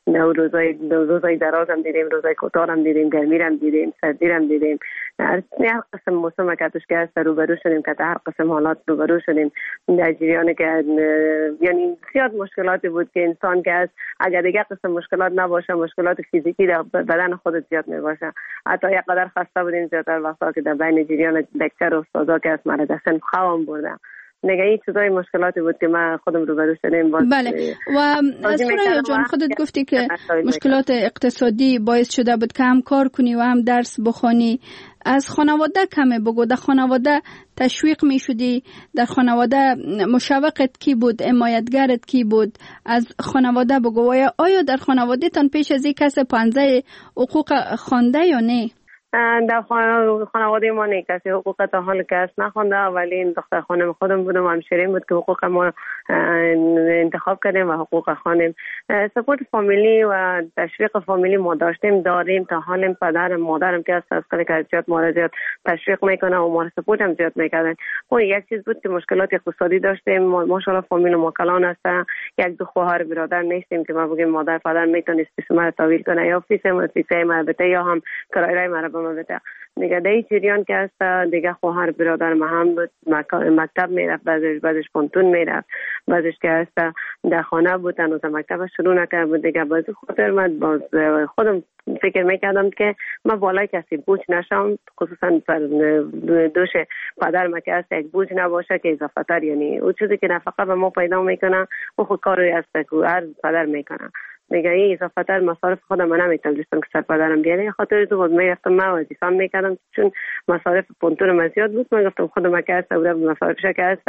روزای درازم دیدیم، روزای کوتاهم دیدیم، گرمیرم دیدیم، سردیرم دیدیم. هر قسم موسم که توش که هست روبرو شدیم، که هر قسم حالات روبرو شدیم در جریان که یعنی زیاد مشکلاتی بود که انسان که هست اگر دیگه قسم مشکلات نباشه، مشکلات فیزیکی در بدن خود زیاد میباشه. حتی یک قدر خسته بودیم زیادتر وقتا که در بین جریان دکتر و استادا که هست مرا دستن خوام بردم. نگه این چیزای مشکلاتی بود که من خودم روبرو شدیم. بله و از سرای جان خودت گفتی که مشکلات اقتصادی باعث شده بود که هم کار کنی و هم درس بخونی. از خانواده کمی بگو، در خانواده تشویق می شدی؟ در خانواده مشوقت کی بود؟ حمایتگرت کی بود؟ از خانواده بگو. آیا در خانواده تان پیش از این کس 15 حقوق خوانده یا نه؟ در خانواده ما نه کسی حقوق تا حال کس نخونده، ولی این دختر خانم خودم بودم و همشیرین بود که حقوق ما انتخاب کردیم و حقوق خواندیم. سپورت فامیلی و تشویق فامیلی ما داریم تا حال. پدرم مادرم که از کلی زیاد ما زیاد تشویق میکنه و ما سپورت هم زیاد میکردن. اون یک چیز بود که مشکلات اقتصادی داشتیم. ماشاءالله فامیل ما کلان است، یک دو خواهر برادر نیستیم که ما بگیم مادر پدر میتونه فیس ما تحویل کنه یا فیس ما بده یا هم کرایه ما بده. دیگه در این جریان که هست دیگه خواهر برادر ما هم مکتب میرفت، بعدش پونتون میرفت، بعدش که هست در خانه بود، هنوز مکتب شروع نکرده بود. دیگه باز خاطر من باز خودم فکر میکردم که من بالای کسی بوج نشم، خصوصا پر دوش پدر ما که هست یک بوج نباشه که اضافه تر، یعنی اون چیزی که نفقه به ما پیدا میکنه و خود کاری هست که هر پدر میکنه. دیگه این اضافه تر مصارف خودم من نمیتونستم که سرپدرم بیاره، خاطر تو بود میرفتم من وظیفه‌ام میکردم چون مصارف پونتون من زیاد بود. من گفتم خودم که هست و مصارفش که هست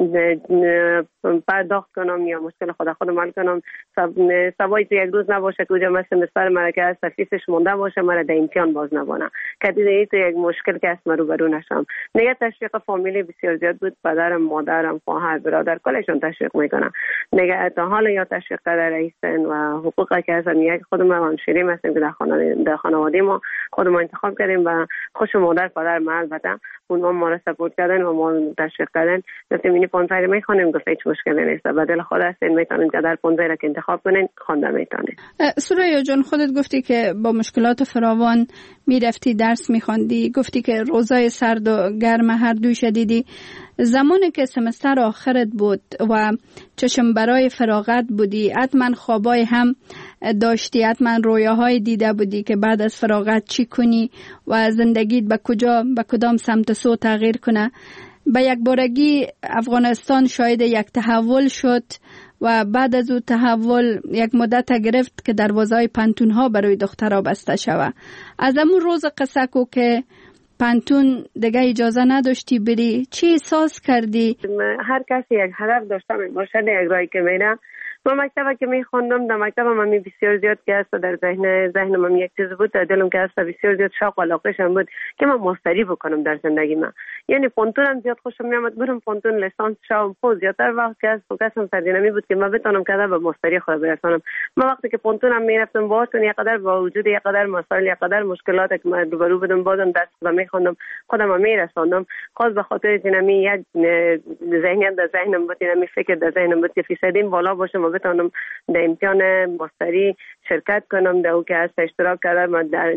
پرداخت کنم یا مشکل خودم حل کنم. سوای تو یک روز نباشه که اونجا مثل مستر مرا که هست فیسش مونده باشه مرا در امتحان باز نبانه که دیگه تو یک مشکل که هست من روبرو نشم. دیگه تشویق فامیلی بسیار زیاد بود، پدرم مادرم خواهر برادر کلشون تشویق میکنن. دیگه تا حالا یا تشویق در رئیسن و حقوقی که هستن یک خودم همشیریم هستیم که در خانواده ما خودم انتخاب کردیم و خوش مادر پدر ما البته اونها ما را سپورت کردن و ما تشویق کردن. گفتیم اینی 15 میخونیم، گفت هیچ مشکلی نیست، بدل خود هستین میتونین که در 15 را که انتخاب کنین خوانده میتونین. سوریا جان خودت گفتی که با مشکلات فراوان میرفتی درس میخواندی، گفتی که روزای سرد و گرم هر دوی شدیدی. زمانی که سمستر آخرت بود و چشم برای فراغت بودی، حتما خوابای هم داشتی، حتما رویاهای دیده بودی که بعد از فراغت چی کنی و زندگیت به کدام سمت سو تغییر کنه. به یک بارگی افغانستان شاید یک تحول شد و بعد از او تحول یک مدت گرفت که دروازه‌های پانتون ها برای دخترها بسته شود. از همون روز قصه کو که پانتون دیگه اجازه نداشتی بری، چی احساس کردی؟ هر کسی یک هدف داشته باشه، یک راهی که میره. من مکتبی که میخوندم در مکتبم من بسیار زیاد که است در ذهنم من یک چیز بود، در دلم که است بسیار زیاد شوق و علاقه‌شم بود که من ماستری بکنم در زندگی من. یعنی پونتونم زیاد خوشم میامد، برم پونتون لیسانس شوم. خود زیادتر وقت که است فوکسم سرگرمی بود که من بتونم که به ماستری خود برسونم. من وقتی که پونتونم میرفتم باهاتون یقدر با وجود یقدر مسائل یقدر مشکلات که من روبرو بودم بازم دست میخوندم خودم میرسوندم. خاص به خاطر اینمی یک ذهنیت در ذهنم بود، اینمی فکر در ذهنم بود که فیصدیم بالا باشه بتونم در امتحان ماستری شرکت کنم، در او که هست اشتراک کردم و در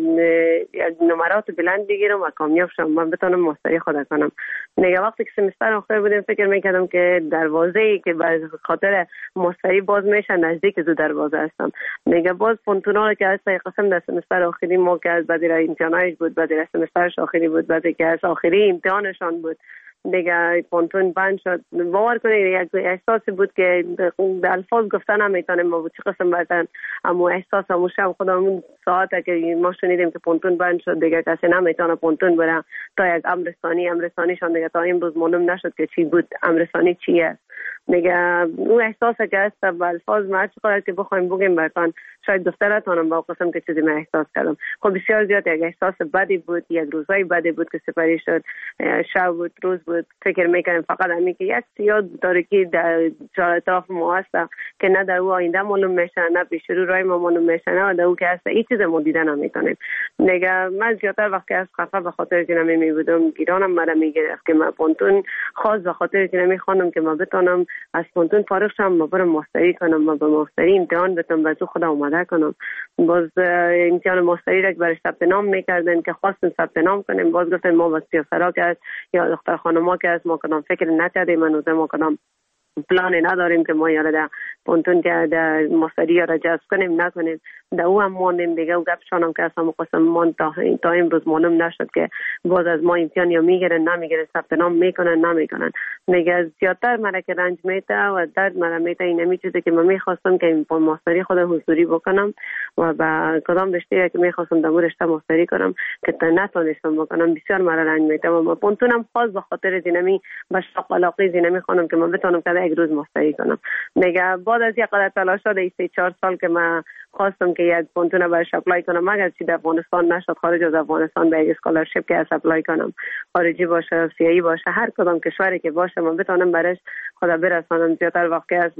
نمرات بلند بگیرم و کامیاب شم من بتونم ماستری خود کنم. دیگه وقتی که سمستر آخر بودم فکر میکردم که دروازه‌ای که به خاطر ماستری باز میشه نزدیک دو دروازه هستم. دیگه باز پونتونا که هست قسم در سمستر آخری ما که از بعد امتحانش بود، بعد سمسترش آخری بود، بعد که از آخری امتحانشان بود دیگه پونتون بند شد. باور کنید یک احساسی بود که در الفاظ گفتن نمیتونم ما بود چه قسم بردن، اما احساس همون شب خودمون ساعته که ما شنیدیم که پونتون بند شد دیگه کسی نمیتونه پونتون بره تا یک امرثانیشان دیگه تا امروز معلوم نشد که چی بود، امرثانی چی است. دیگه اون احساسی که است به الفاظ ما چقدر که بخوایم بگیم براتون شاید گفته نتونم با قسم که چیزی من احساس کردم. خب بسیار زیاد یک احساس بدی بود، یک روزای بدی بود که سپری شد، شب بود روز بود. فکر میکنم فقط همین که یک سیاه تاریکی در اطراف ما هست که نه در او آینده معلوم میشه نه پیش رو راه ما معلوم میشه نه در او که هست این چیز ما دیدن نمیتونیم. دیگه من زیادتر وقتی از خفه به خاطر که نمی بودم گیرانم مرا میگرفت که من پونتون خاص به خاطر که نمیخوانم که من بتونم از پونتون فارغ شم، من برم ماستری کنم، من به ماستری امتحان بدم و تو خودم آماده کنم. باز امتحان ماستری را برای ثبت نام میکردن که خواستن ثبت نام کنیم، باز گفتن ما با سیاسرا که یا دختر خانما که از ما کدام فکر نکردیم، من ما کدام پلان نداریم که ما یاره در پونتون که در ماستری یاره جذب کنیم نکنیم. در او هم ماندیم دیگه و گپشان هم که اصلا قسم مان تا امروز معلوم نشد که باز از ما امتحان یا میگیرن نمیگیرن، ثبت نام میکنن نمیکنن. دیگه زیادتر مرا که رنج میته و درد مرا میته اینمی چیزی که من میخواستم که این ماستری خود حضوری بکنم و با کدام رشته که میخواستم در رشته ماستری کنم که نتونستم بکنم. بسیار مرا رنج میته و ما پونتونم خاص به خاطر زینمی به شوق علاقه زینمی خانم که من بتونم که یک روز ماستری کنم. دیگه بعد از یک قدر تلاش شده 3-4 سال که من خواستم که یک پونتون برش اپلای کنم، مگر چی در افغانستان نشد خارج از افغانستان به یک اسکولارشیپ که اپلای کنم، خارجی باشه سیایی باشه هر کدام کشوری که باشه من بتونم برش خدا برسانم. زیادتر وقتی از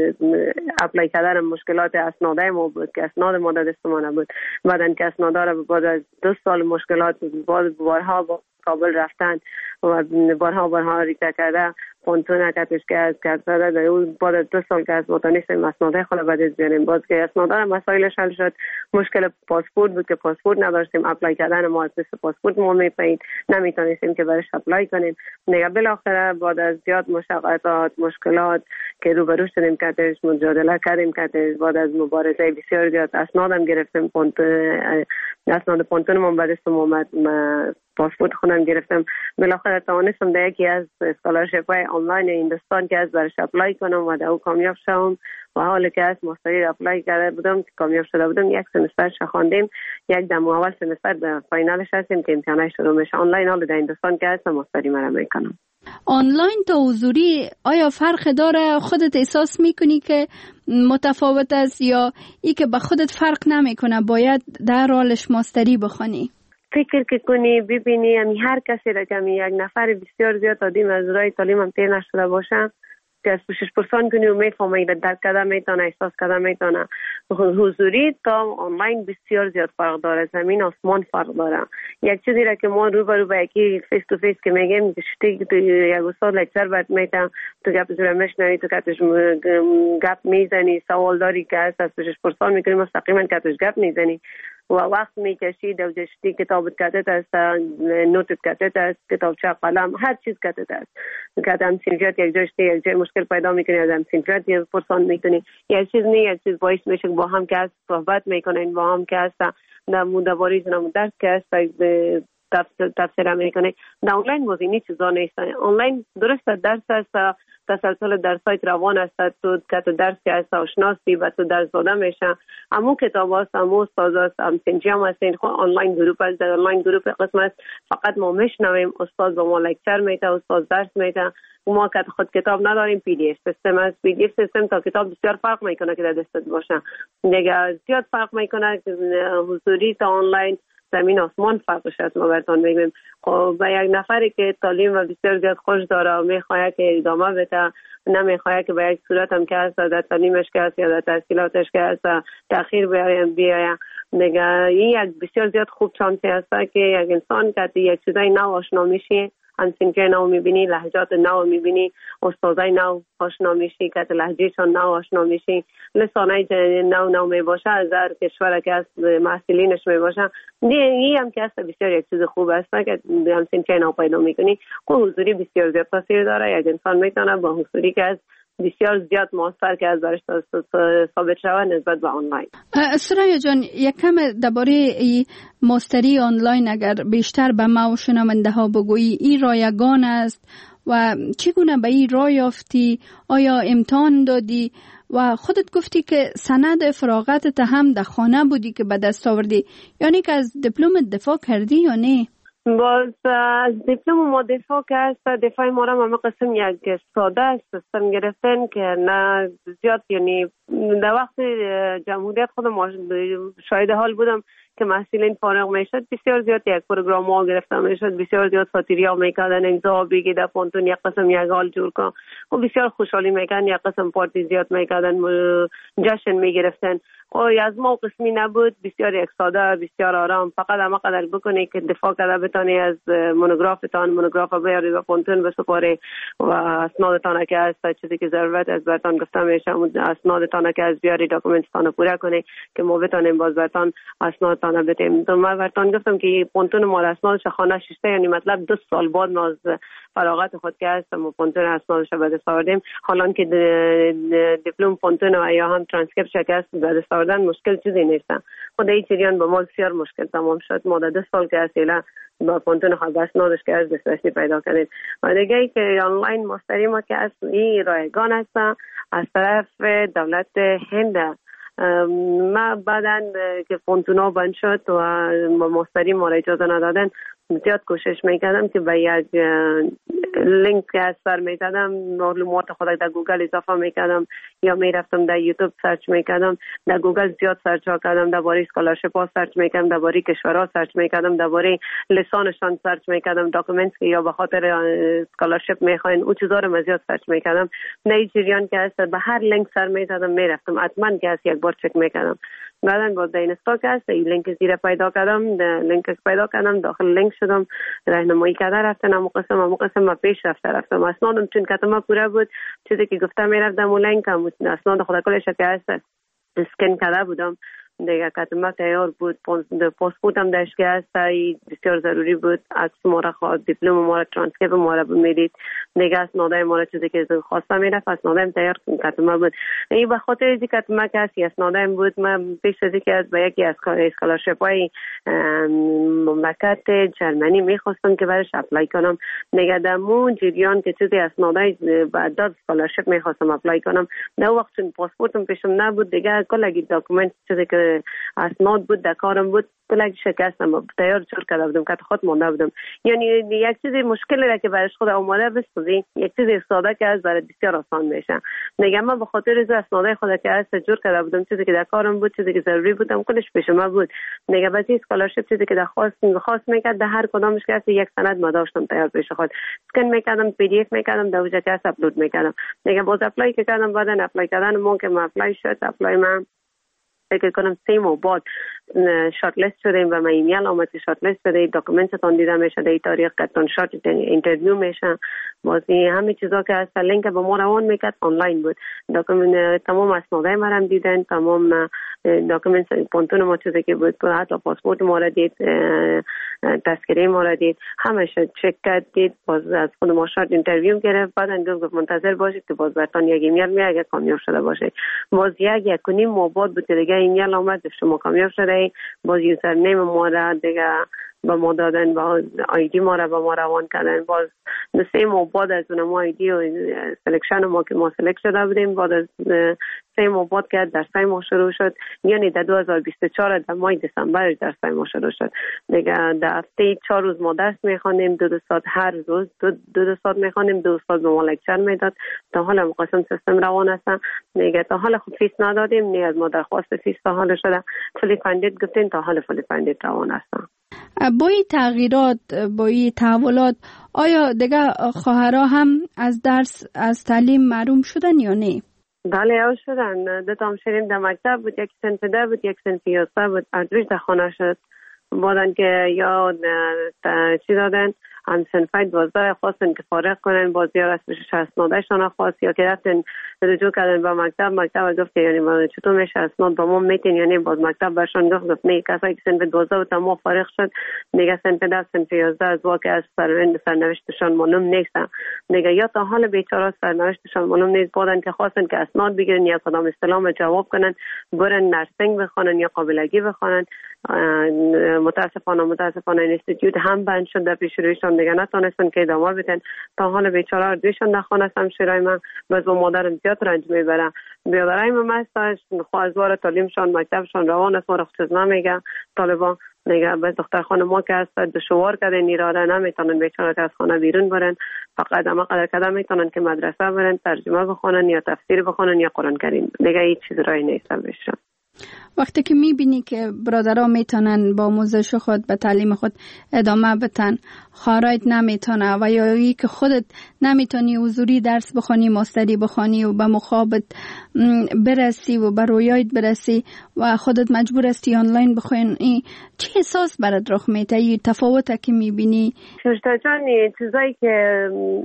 اپلای کردن مشکلات اسناده ما بود که اسناد ما در دست ما نبود، بعدن که اسناد را بعد از 2 سال مشکلات باز بارها با کابل رفتن و بارها ریکته کرده پونتون کتش که از کرده در اون بعد از 2 سال که از متانیستیم اسناده خود باید از بیاریم. باز که اسناده مسائلش حل شد، مشکل پاسپورت بود که پاسپورت نداشتیم، اپلای کردن ما از پاسپورت ما میپایید نمیتونستیم که برش اپلای کنیم. دیگه بالاخره بعد از زیاد مشقت مشکلات که روبرو شدیم کتش مجادله کردیم کتش، بعد از مبارزه بسیار زیاد اسنادم گرفتیم، اسناد پونتون ما به دست اومد، پاسپورت خودم گرفتم. بالاخره توانستم در یکی از اسکالرشیپ های آنلاین هندوستان که از برش اپلای کنم و در او کامیاب شدم و حالا که از ماستری اپلای کرده بودم که کامیاب شده بودم. یک سمسترش خواندیم، یک دم اول سمستر در فاینالش هستیم که امتحانش شروع میشه. آنلاین حالا در هندوستان که هستم ماستری مرا میکنم. آنلاین تا حضوری آیا فرق داره؟ خودت احساس میکنی که متفاوت است یا ای که به خودت فرق نمیکنه باید در حالش ماستری بخونی؟ فکر که کنی ببینی هر کسی را که یک نفر بسیار زیاد آدم از راه تعلیم هم تیر نشده باشه که از پوشش پرسان کنی و میفهمه درک کده میتونه، احساس کده میتونه. حضوری تا آنلاین بسیار زیاد فرق داره، زمین آسمان فرق داره. یک چیزی را که ما رو به یکی فیس تو فیس که میگیم شتی تو یک استاد لکچر بعد میتونه تو گپ زیر مشنوی، تو گپ میزنی، سوال داری که از پوشش پرسان میکنی مستقیما کتش گپ میزنی و وقت میکشید و جشتی کتابت کتت است، نوتت کتت است، کتابچه قلم هر چیز کتت است که هم سنجات یک جشتی یک جای مشکل پیدا میکنی از هم سنجات یک پرسان میکنی. یک چیز نه، یک چیز باعث میشه با هم که از صحبت میکنین، با هم که از نمودواری جنم درک که از تفسیر میکنه. در آنلاین بازی چیزا نیست. آنلاین درست درس است، تسلسل درسای روان است، تو که تو درس که است آشناسی و تو درس داده میشه. همون کتاب است، همون استاد است، هم سنجی هم هستین. آنلاین گروپ است، در آنلاین گروپ قسم است فقط ما میشنویم، استاد با ما لکچر میده، استاد درس میده. ما که خود کتاب نداریم، پی دی اف سیستم است. پی دی اف سیستم تا کتاب بسیار فرق میکنه که در دستت باشه. دیگه زیاد فرق میکنه حضوری تا آنلاین، زمین آسمان فرقش است. ما براتون میگیم خب به یک نفری که تعلیم و بسیار زیاد خوش داره و میخواد که ادامه بده، نمیخواد که به یک صورت هم که است در تعلیمش که است یا در تحصیلاتش که است تأخیر بیاید. دیگه این یک بسیار زیاد خوب چانسی است که یک انسان که یک چیزای نو آشنا میشه، همسنجه نو میبینی، لهجات نو میبینی، استادای نو آشنا میشی که لهجهشان نو آشنا میشی، لسانای نو میباشه، از هر کشور که از محصلینش میباشه. این هم که است بسیار یک چیز خوب است که همسنجه نو پیدا میکنی. که حضوری بسیار زیاد تاثیر داره. یک انسان میتونه با حضوری که از بسیار زیاد موثر که از برش ثابت شود نسبت به آنلاین. سرایه جان یک کم درباره ماستری آنلاین اگر بیشتر به ما و شنونده ها بگویی، این رایگان است و چگونه به این راه یافتی؟ آیا امتحان دادی؟ و خودت گفتی که سند فراغتت هم در خانه بودی که به دست آوردی، یعنی که از دیپلم دفاع کردی یا نه؟ باز از دیپلم ما دفاع کرد. دفاع ما را همه قسم یک ساده سیستم گرفتن که نه زیاد، یعنی در وقت جمهوریت خودم شاهد حال بودم که محصلین فارغ میشد بسیار زیاد یک پروگرام ها گرفته میشد، بسیار زیاد ساتیری ها میکردن، امضا بگی در پانتون یک قسم یک حال جور کن و بسیار خوشحالی میکردن، یک قسم پارتی زیاد میکردن، جشن میگرفتن. از ما قسمی نبود، بسیار یک ساده، بسیار آرام. فقط همه قدر بکنی که دفاع کرده بتانی از مونوگراف بیاری و پانتون بسپاری و اسنادتان که از چیزی که ضرورت از برتان گفته میشه اسنادتان که از بیاری، داکومنتتان پوره کنی که ما بتانیم باز برتان اسنادتان بدیم. ما برتان گفتم که پانتون ما اسنادش خانه ششته، یعنی مطلب 2 سال بعد ما از فراغت خود که هستم و پانتون اسنادش به دست آوردیم. حالا که دیپلم پانتون و یا هم ترانسکریپت که است به دست آوردن مشکل چیزی نیست. خود این جریان با ما بسیار مشکل تمام شد. ما در 2 سال که اصلا با پانتون خود اسنادش که از دسترسی پیدا کردیم. و دیگه ای که آنلاین ماستری ما که از این رایگان است از طرف دولت هند. ما بعدن که پانتونا بند شد و ماستری ما را اجازه ندادن، زیاد کوشش میکردم که به یک لینک که از سر میدادم معلومات خود در گوگل اضافه میکردم یا میرفتم در یوتیوب سرچ میکردم. در گوگل زیاد سرچ کردم، درباره اسکالرشیپ ها سرچ میکردم، درباره کشورها سرچ میکردم، درباره لسانشان سرچ میکردم، داکومنت که یا به خاطر اسکالرشیپ میخواین او چیزا رو زیاد سرچ میکردم. نایجریان که است به هر لینک سر میدادم میرفتم، حتما که است یک بار چک میکردم. بعدن با اینستا که است این لینک زیر پیدا کردم، داخل لینک شدم، راهنمایی کرده رفتم. همون قسم ما پیش رفتم. اسنادم چون کتما پوره بود، چیزی که گفتم میرفتم اون لینک هم اسناد خود کلش که است اسکن کرده بودم دیگه کتمک تیار بود. پاسپورت هم داشت است، بسیار ضروری بود. عکس ما را خواست، دیپلم ما را، ترانسکریپت ما را میدید. دیگه اسنادای ما را چیزی که خواستم میرفت، اسنادایم تیار کتمک بود. این به خاطر اینکه کتمک است اسنادایم بود، من پیش از اینکه از به یکی از اسکالرشیپ های مملکت جرمنی میخواستم که برش اپلای کنم. دیگه در مون جریان که چیزی اسنادای بعد اسکالرشیپ میخواستم اپلای کنم، در وقت چون پاسپورتم پیشم نبود، دیگه کلی داکومنت چیزی که اسناد بود در کارم بود کلی شکستم، تیار جور کرده بودم که خود مونده بودم. یعنی یک چیزی مشکلی را که برش خود اومده بسازی، یک چیزی ساده که از برای بسیار آسان میشه. میگم من به خاطر از اسنادای خود که از جور کرده بودم، چیزی که در کارم بود، چیزی که ضروری بودم کلش پیش ما بود. میگه بعضی اسکالرشیپ چیزی که خواست میکرد در هر کدامش که یک سند ما داشتم تیار پیش خود، اسکن میکردم، پی دی اف میکردم، در وجه که اپلود میکردم. میگه باز اپلای که کردم، بعدن اپلای کردن ممکن ما اپلای شد، اپلای من فکر کنم 3 ماه بعد شارت لیست شدیم و من ایمیل آمد که شارت لیست شده، داکومنتتون دیده میشه، در تاریخ کتون شارت اینترویو میشه. بازی همه چیزا که هست لینک به ما روان میکرد آنلاین بود. داکومنت تمام اسنادای ما هم دیدن، تمام داکومنت پونتون ما چیزی که بود، حتی پاسپورت ما را دید، تذکره ما را دید، همه شد چک کرد، دید. باز از خود ما شارت اینترویو گرفت، بعدن گفت منتظر باشید که باز براتون یک ایمیل میاد اگه کامیاب شده باشه. باز یک کنیم ماه بعد بود دیگه ایمیل آمد شما کامیاب شده. باز یوزر نیم ما را دیگه با ما دادن، با آیدی ما را با ما روان کردن. باز 3 ماه بعد از اون ما آیدی و سلکشن ما که ما سلکت شده بودیم، بعد از 3 ماه بعد که در 3 ماه شروع شد، یعنی در 2024 در ماه دسامبر در 3 ماه شروع شد. دیگه در هفته 4 روز ما درس میخوانیم، 2 ساعت هر روز 2 ساعت میخوانیم، 2 ساعت به ما لکچر میداد. تا حالا مقاسم سیستم روان است. دیگه تا حالا خود فیس ندادیم، نه از ما درخواست فیس تا حالا شده، فولی فاندید گفتیم، تا حالا فولی فاندید روان است. با این تغییرات، با این تحولات، آیا دیگه خواهرها هم از درس، از تعلیم محروم شدن یا نه؟ بله او شدن. 2 تا شیرین در مکتب بود، یک صنف 10 بود، یک صنف 11 بود. ادریج در خانه شد. بعدن که یا چی دادن، هم صنفای 12 خواستن که فارغ کنن، باز یا رسمش اسنادشان خواست، یا که رفتن رجوع کردن با مکتب گفت که یعنی چطور میشه اسناد با ما میتین، یعنی باز مکتب برشان گفت نه، کسایی که صنف 12 و تمام فارغ شد، دیگه صنف 10 صنف 11 از واقع از سرنوشتشان معلوم نیست. دیگه یا تا حال بیچاره سرنوشتشان معلوم نیست. بعدن که خواستن که اسناد بگیرن یا کدام استلام جواب کنن، برن نرسینگ بخونن یا قابلگی بخونن. متاسفانه اینستیتوت هم بند شد در پیش رویشان، دیگه نتونستن که ادامه بدن. تا حال بیچاره دویشان در خانه هم شیرای من باز با مادرم زیاد رنج میبره. بیادرای من مستش خواهزوار تعلیمشان مکتبشان روان است، ما را چیز نمیگه طالبان. دیگه بس دختر خانه ما که هست دشوار کردن، ایراده نمیتونن بیچاره که از خانه بیرون برن، فقط اما قدر کدام میتونن که مدرسه برن، ترجمه بخونن یا تفسیر بخونن یا قرآن کریم. دیگه هیچ چیز رای نیست بشه. وقتی که میبینی که برادرها میتونن با آموزش خود به تعلیم خود ادامه بدن، خواهرایت نمیتونه، و یا ای که خودت نمیتونی حضوری درس بخونی، ماستری بخونی و به مخابط برسی و به رویایت برسی و خودت مجبور هستی آنلاین بخونی، چه احساس برات رخ میده؟ این تفاوته که میبینی؟ شوشتا جان، چیزایی که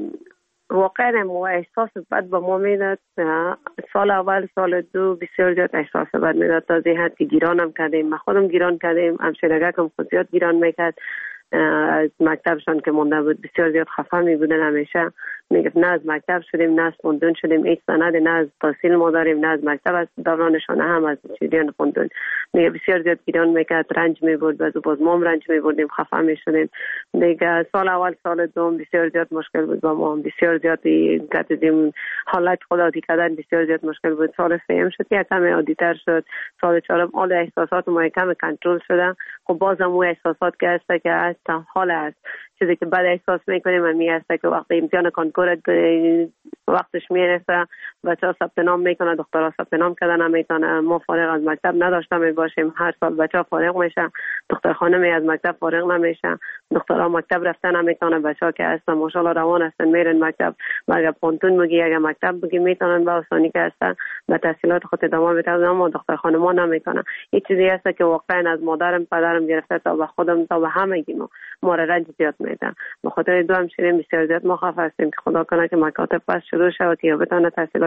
واقعا ما احساس بد به ما میداد، سال اول سال 2 بسیار زیاد احساس بد میداد، تا زی حد که گیرانم کردیم، ما خودم گیران کردیم، همشیرگاکم خود زیاد گیران میکرد. از مکتبشان که مونده بود بسیار زیاد خفه می بودن. همیشه میگفت نه از مکتب شدیم، نه از فوندون شدیم، هیچ سند نه از تحصیل ما داریم، نه از مکتب از دورانشان، هم از چیزیان فوندون. میگه بسیار زیاد گیران میکرد، رنج میبرد، باز ما رنج میبردیم، خفه میشدیم. دیگه سال اول سال دوم بسیار زیاد مشکل بود با ما، بسیار زیاد کردیم حالت خودآتی کردن بسیار زیاد مشکل بود. سال سوم شد که کم عادی‌تر شد. سال چهارم حال احساسات ما کم کنترل شده. خب بازم اون احساسات که هست که تا حال است، چیزی که بعد احساس میکنیم همی است که وقتی امتحان کنکور وقتش میرسه، بچه‌ها ثبت نام میکنه، دخترها ثبت نام کردن نمیتونه. ما فارغ از مکتب نداشته میباشیم، هر سال بچه‌ها فارغ میشه، دختر خانم از مکتب فارغ نمیشه، دخترها مکتب رفتن نمیتونه. بچه‌ها که هستن ماشاءالله روان هستن میرن مکتب، اگر پونتون بگی اگر مکتب بگی میتونن با آسانی که هستن به تحصیلات خود ادامه بدن، اما دختر خانم‌ها نمیتونه. این چیزی است که واقعا از مادرم پدرم گرفته تا به خودم تا به همگی ما را رنج زیاد میده. به خاطر دو همشیرین بسیار زیاد ما خفه هستیم که خدا کنه که مکاتب پس شروع شود یا بتونه تحصیلات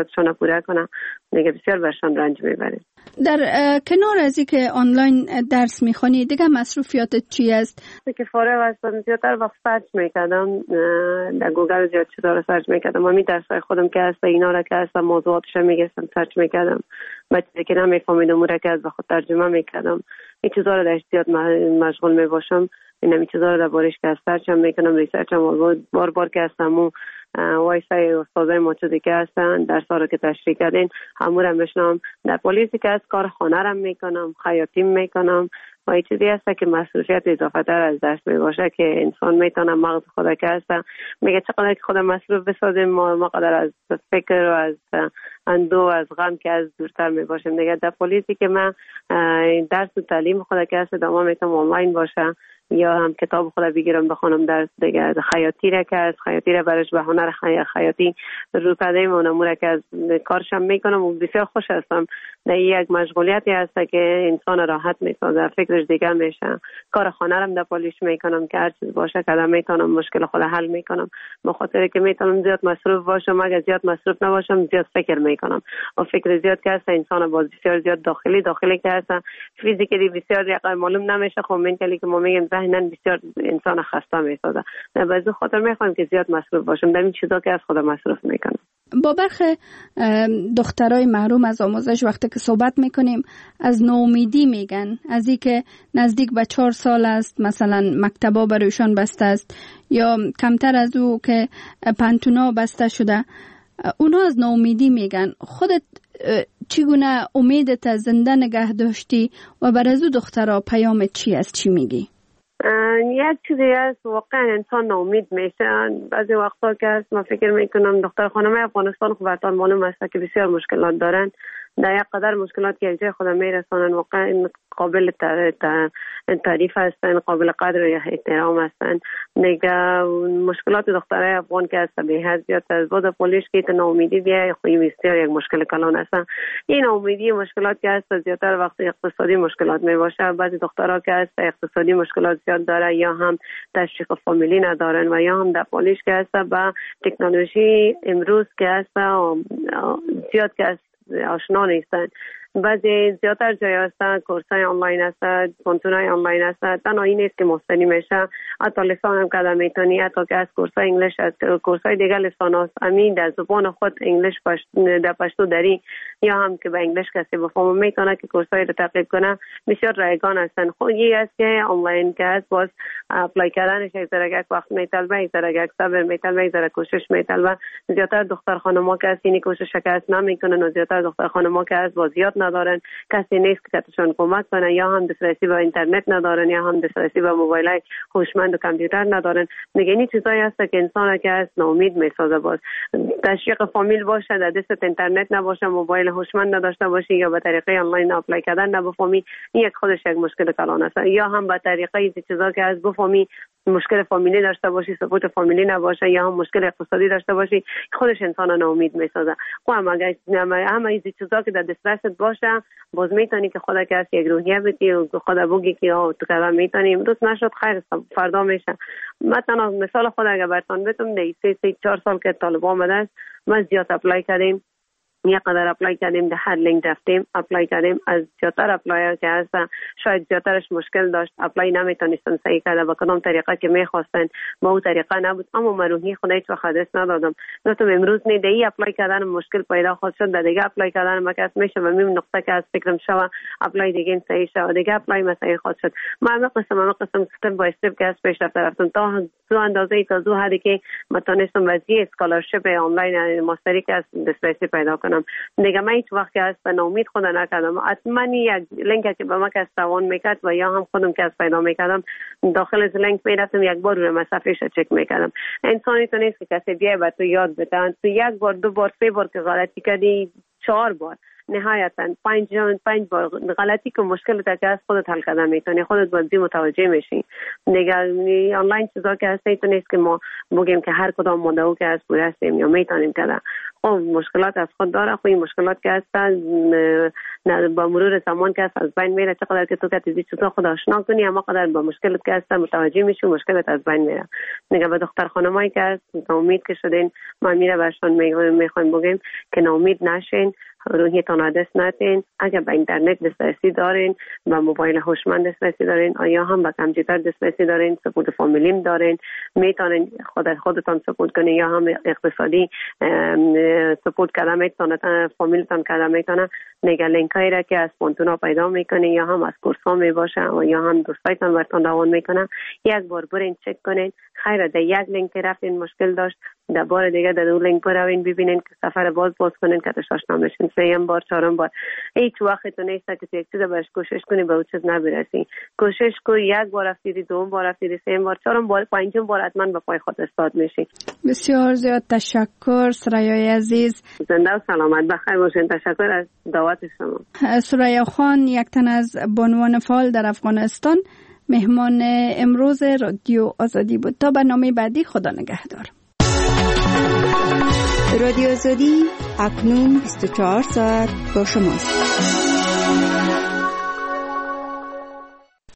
خودشان پوره کنه دیگه بسیار برشان رنج میبریم. در کنار از اینکه آنلاین درس میخوانی دیگه مصروفیاتت چی است؟ که فارغ هستم زیادتر وقت سرچ میکردم در گوگل، زیاد چیزا رو سرچ میکردم. همین درسای خودم که هست اینا را که هستم موضوعاتش میگستم سرچ میکردم. بچه که نمیفهمیدم اون را که از به خود ترجمه میکردم. این چیزا رو در زیاد مشغول میباشم. این چیزا رو در بارش که سرچ میکنم، ریسرچ بار که هستم و وایسای استادای ما چیزی که هستن درس‌ها رو که تشریح کردین همون رو میشنم. در پلیسی که از کار خانه رو میکنم، خیاطی میکنم و این چیزی هست که مسئولیت اضافه تر از دست میباشه که انسان میتونه مغز خود که هست میگه چقدر که خود مصروف بسازیم ما قدر از فکر و از اندو از غم که از دورتر میباشیم دیگه. در پلیسی که من درس و تعلیم خود که هست دوام میتونم آنلاین باشه یا هم کتاب خود بگیرم بخونم درس دیگه. خیاطی را که از خیاطی را برش به هنر خیاطی رو پدای مونموره که از کارشم میکنم و بسیار خوش هستم. در یک مشغولیتی هست که انسان راحت میسازه، فکرش دیگر میشه. کار خانه رم در پالیش میکنم که هر چیز باشه که میتونم مشکل خود حل میکنم، به خاطر که میتونم زیاد مصروف باشم. اگر زیاد مصروف نباشم زیاد فکر میکنم و فکر زیاد که هست انسان باز بسیار زیاد داخلی که هست فیزیکلی بسیار معلوم نمیشه. خب منتالی که ما میگیم ذهنن بسیار انسان خسته میسازه. در بعضی خاطر میخوام که زیاد مصروف باشم در این چیزا که از خودم مصروف میکنم. با برخی دخترای محروم از آموزش وقتی که صحبت میکنیم از ناامیدی میگن، از اینکه نزدیک به 4 سال است مثلا مکتبا برایشان بسته است یا کمتر از او که پانتونا بسته شده. اونا از ناامیدی میگن. خودت چگونه امیدت زنده نگه داشتی و بر از او دخترها پیامت چی است؟ چی میگی؟ یک چیزی هست واقعا انسان ناامید میشه. بعضی وقتا که هست من فکر میکنم دختر خانم افغانستان خب براتون معلوم است که بسیار مشکلات دارن. در یک قدر مشکلات که یک جای خودم میرسانن واقعا قابل تعریف هستن، قابل قدر و احترام هستن. دیگه مشکلات دخترای افغان که هست به حد زیاد از بود پولیش که ناامیدی بیای خوی بسیار یک مشکل کلان هستن. این ناامیدی مشکلات که هست زیادتر وقتی اقتصادی مشکلات میباشه. بعضی دخترها که هست اقتصادی مشکلات زیاد داره یا هم تشویق فامیلی ندارن و یا هم در پولیش که هست با تکنولوژی امروز که هست زیاد که هست آشنا نیستن. بعضی زیادتر جای هستن کورسای آنلاین هستن، پانتونای آنلاین هستن. تنها این نیست که مستنی میشه، حتی لسان هم کده میتونی، حتی که از کورسای انگلیش از کورسای دیگه لسان هست امین در زبان خود انگلیش در پشتو داری یا هم که به انگلیش کسی بفهمه میتونه که کورسای رو تعقیب کنه. بسیار رایگان هستن. خود یه است که آنلاین که هست باز اپلای کردنش یک ذره وقت میطلبه، یک ذره صبر میطلبه، یک ذره کوشش میطلبه. زیادتر دختر خانم‌ها که هست اینی کوشش که نمیکنن و زیادتر دختر خانم‌ها که هست باز یاد ندارن، کسی نیست که کتشان کمک کنه یا هم دسترسی به اینترنت ندارن یا هم دسترسی به موبایل هوشمند و کامپیوتر ندارن. دیگه این چیزایی هست که انسان که هست ناامید میسازه. باز تشویق فامیل باشه، در دست اینترنت نباشه، موبایل هوشمند نداشته باشی یا به طریقه آنلاین اپلای کردن نبفهمی، این یک خودش یک مشکل کلان است. یا هم به طریقه این چیزا که از بفهمی مشکل فامیلی داشته باشی، سپورت فامیلی نباشه یا هم مشکل اقتصادی داشته باشی، خودش انسان ناامید میسازه. خب همه این چیزا که در دسترست باشه باز میتونی که خدا که از یک روحیه بیتی و خدا بگی که تو کلام میتونی امروز نشد خیر فردا میشه. مثلا مثال خود اگر براتون بگم در 3-4 سال که طالب آمده است ما زیاد اپلای کردیم، یک قدر اپلای کردیم، در هر لینک رفتیم اپلای کردیم. از زیادتر اپلای که هست شاید زیادترش مشکل داشت، اپلای نمیتونستن صحیح کرده با کدام طریقه که میخواستن با اون طریقه نبود. اما من روحی خدا هیچ وقت دست ندادم. گفتم امروز نه دی اپلای کردن مشکل پیدا خواهد شد، در دیگه اپلای کردن ما که میشه و میم نقطه که از فکرم شوه اپلای دیگه صحیح شد دیگه اپلای مثلا خواهد شد. ما قسم استپ بای استپ که از پیش رفتم تا تو اندازه تا زو حدی که متونستم وضعیت اسکالرشپ آنلاین ماستری که از دسترسی پیدا کنم. دیگه من هیچ وقت که از ناامید خود نکردم. حتما یک لینک که به ما که استوان میکرد و یا هم خودم که از پیدا میکردم داخل از لینک میرفتم یک بار روی مصفحهش چک میکردم. انسانی تو نیست که کسی بیای به تو یاد بده. تو یک بار 2 بار 3 بار که غلطی کردی 4 بار نهایتا 5 بار غلطی که مشکل تا که از خودت حل کردن میتونی، خودت بازی متوجه میشی. دیگه آنلاین چیزا که هست تو نیست که ما بگیم که هر کدام مدعو که از پوره هستیم یا میتونیم کردن. خب مشکلات از خود داره، خب این مشکلات که هستن با مرور زمان که از بین میره. چقدر که تو که تو خود آشنا کنی اما قدر با مشکلات که هستن متوجه میشی مشکلات از بین میره. نگه به دختر خانمایی که ناامید که شدین ما میره برشان میخوایم بگیم که ناامید نشین، روحیتان را دست ندین. اگر به اینترنت دسترسی دارین، به موبایل هوشمند دسترسی دارین، آیا هم به کامپیوتر دسترسی دارین، سپورت فامیلیم دارین، میتونین خودتان سپورت کنین یا هم اقتصادی سپورت کرده میتونه، فامیلتان کرده میتونه. نگه لینک هایی را که از پونتونا پیدا میکنین یا هم از کورس ها میباشه یا هم دوستایتان برتان روان میکنه، یک بار برین چک کنین. خیره در یک لینک رفتین مشکل داشت، در بار دیگه در دو لینک بروین ببینین که سفر باز کنین که تشاش نمیشین. سیم بار چهارم بار هیچ وقت نیست که یک چیز برش کوشش کنی به اون چیز نبرسی. کوشش کو یک بار رفتید، دوم بار رفتید، سیم بار، چهارم بار، پنجم بار حتما به پای خود استاد میشی. بسیار زیاد تشکر سرایای عزیز. زنده و سلامت بخیر باشین. تشکر از دعوت شما. سریا خان یک تن از بانوان فعال در افغانستان مهمان امروز رادیو آزادی بود. تا برنامه بعدی خدا نگهدار. رادیو آزادی اکنون 24 ساعت با شماست.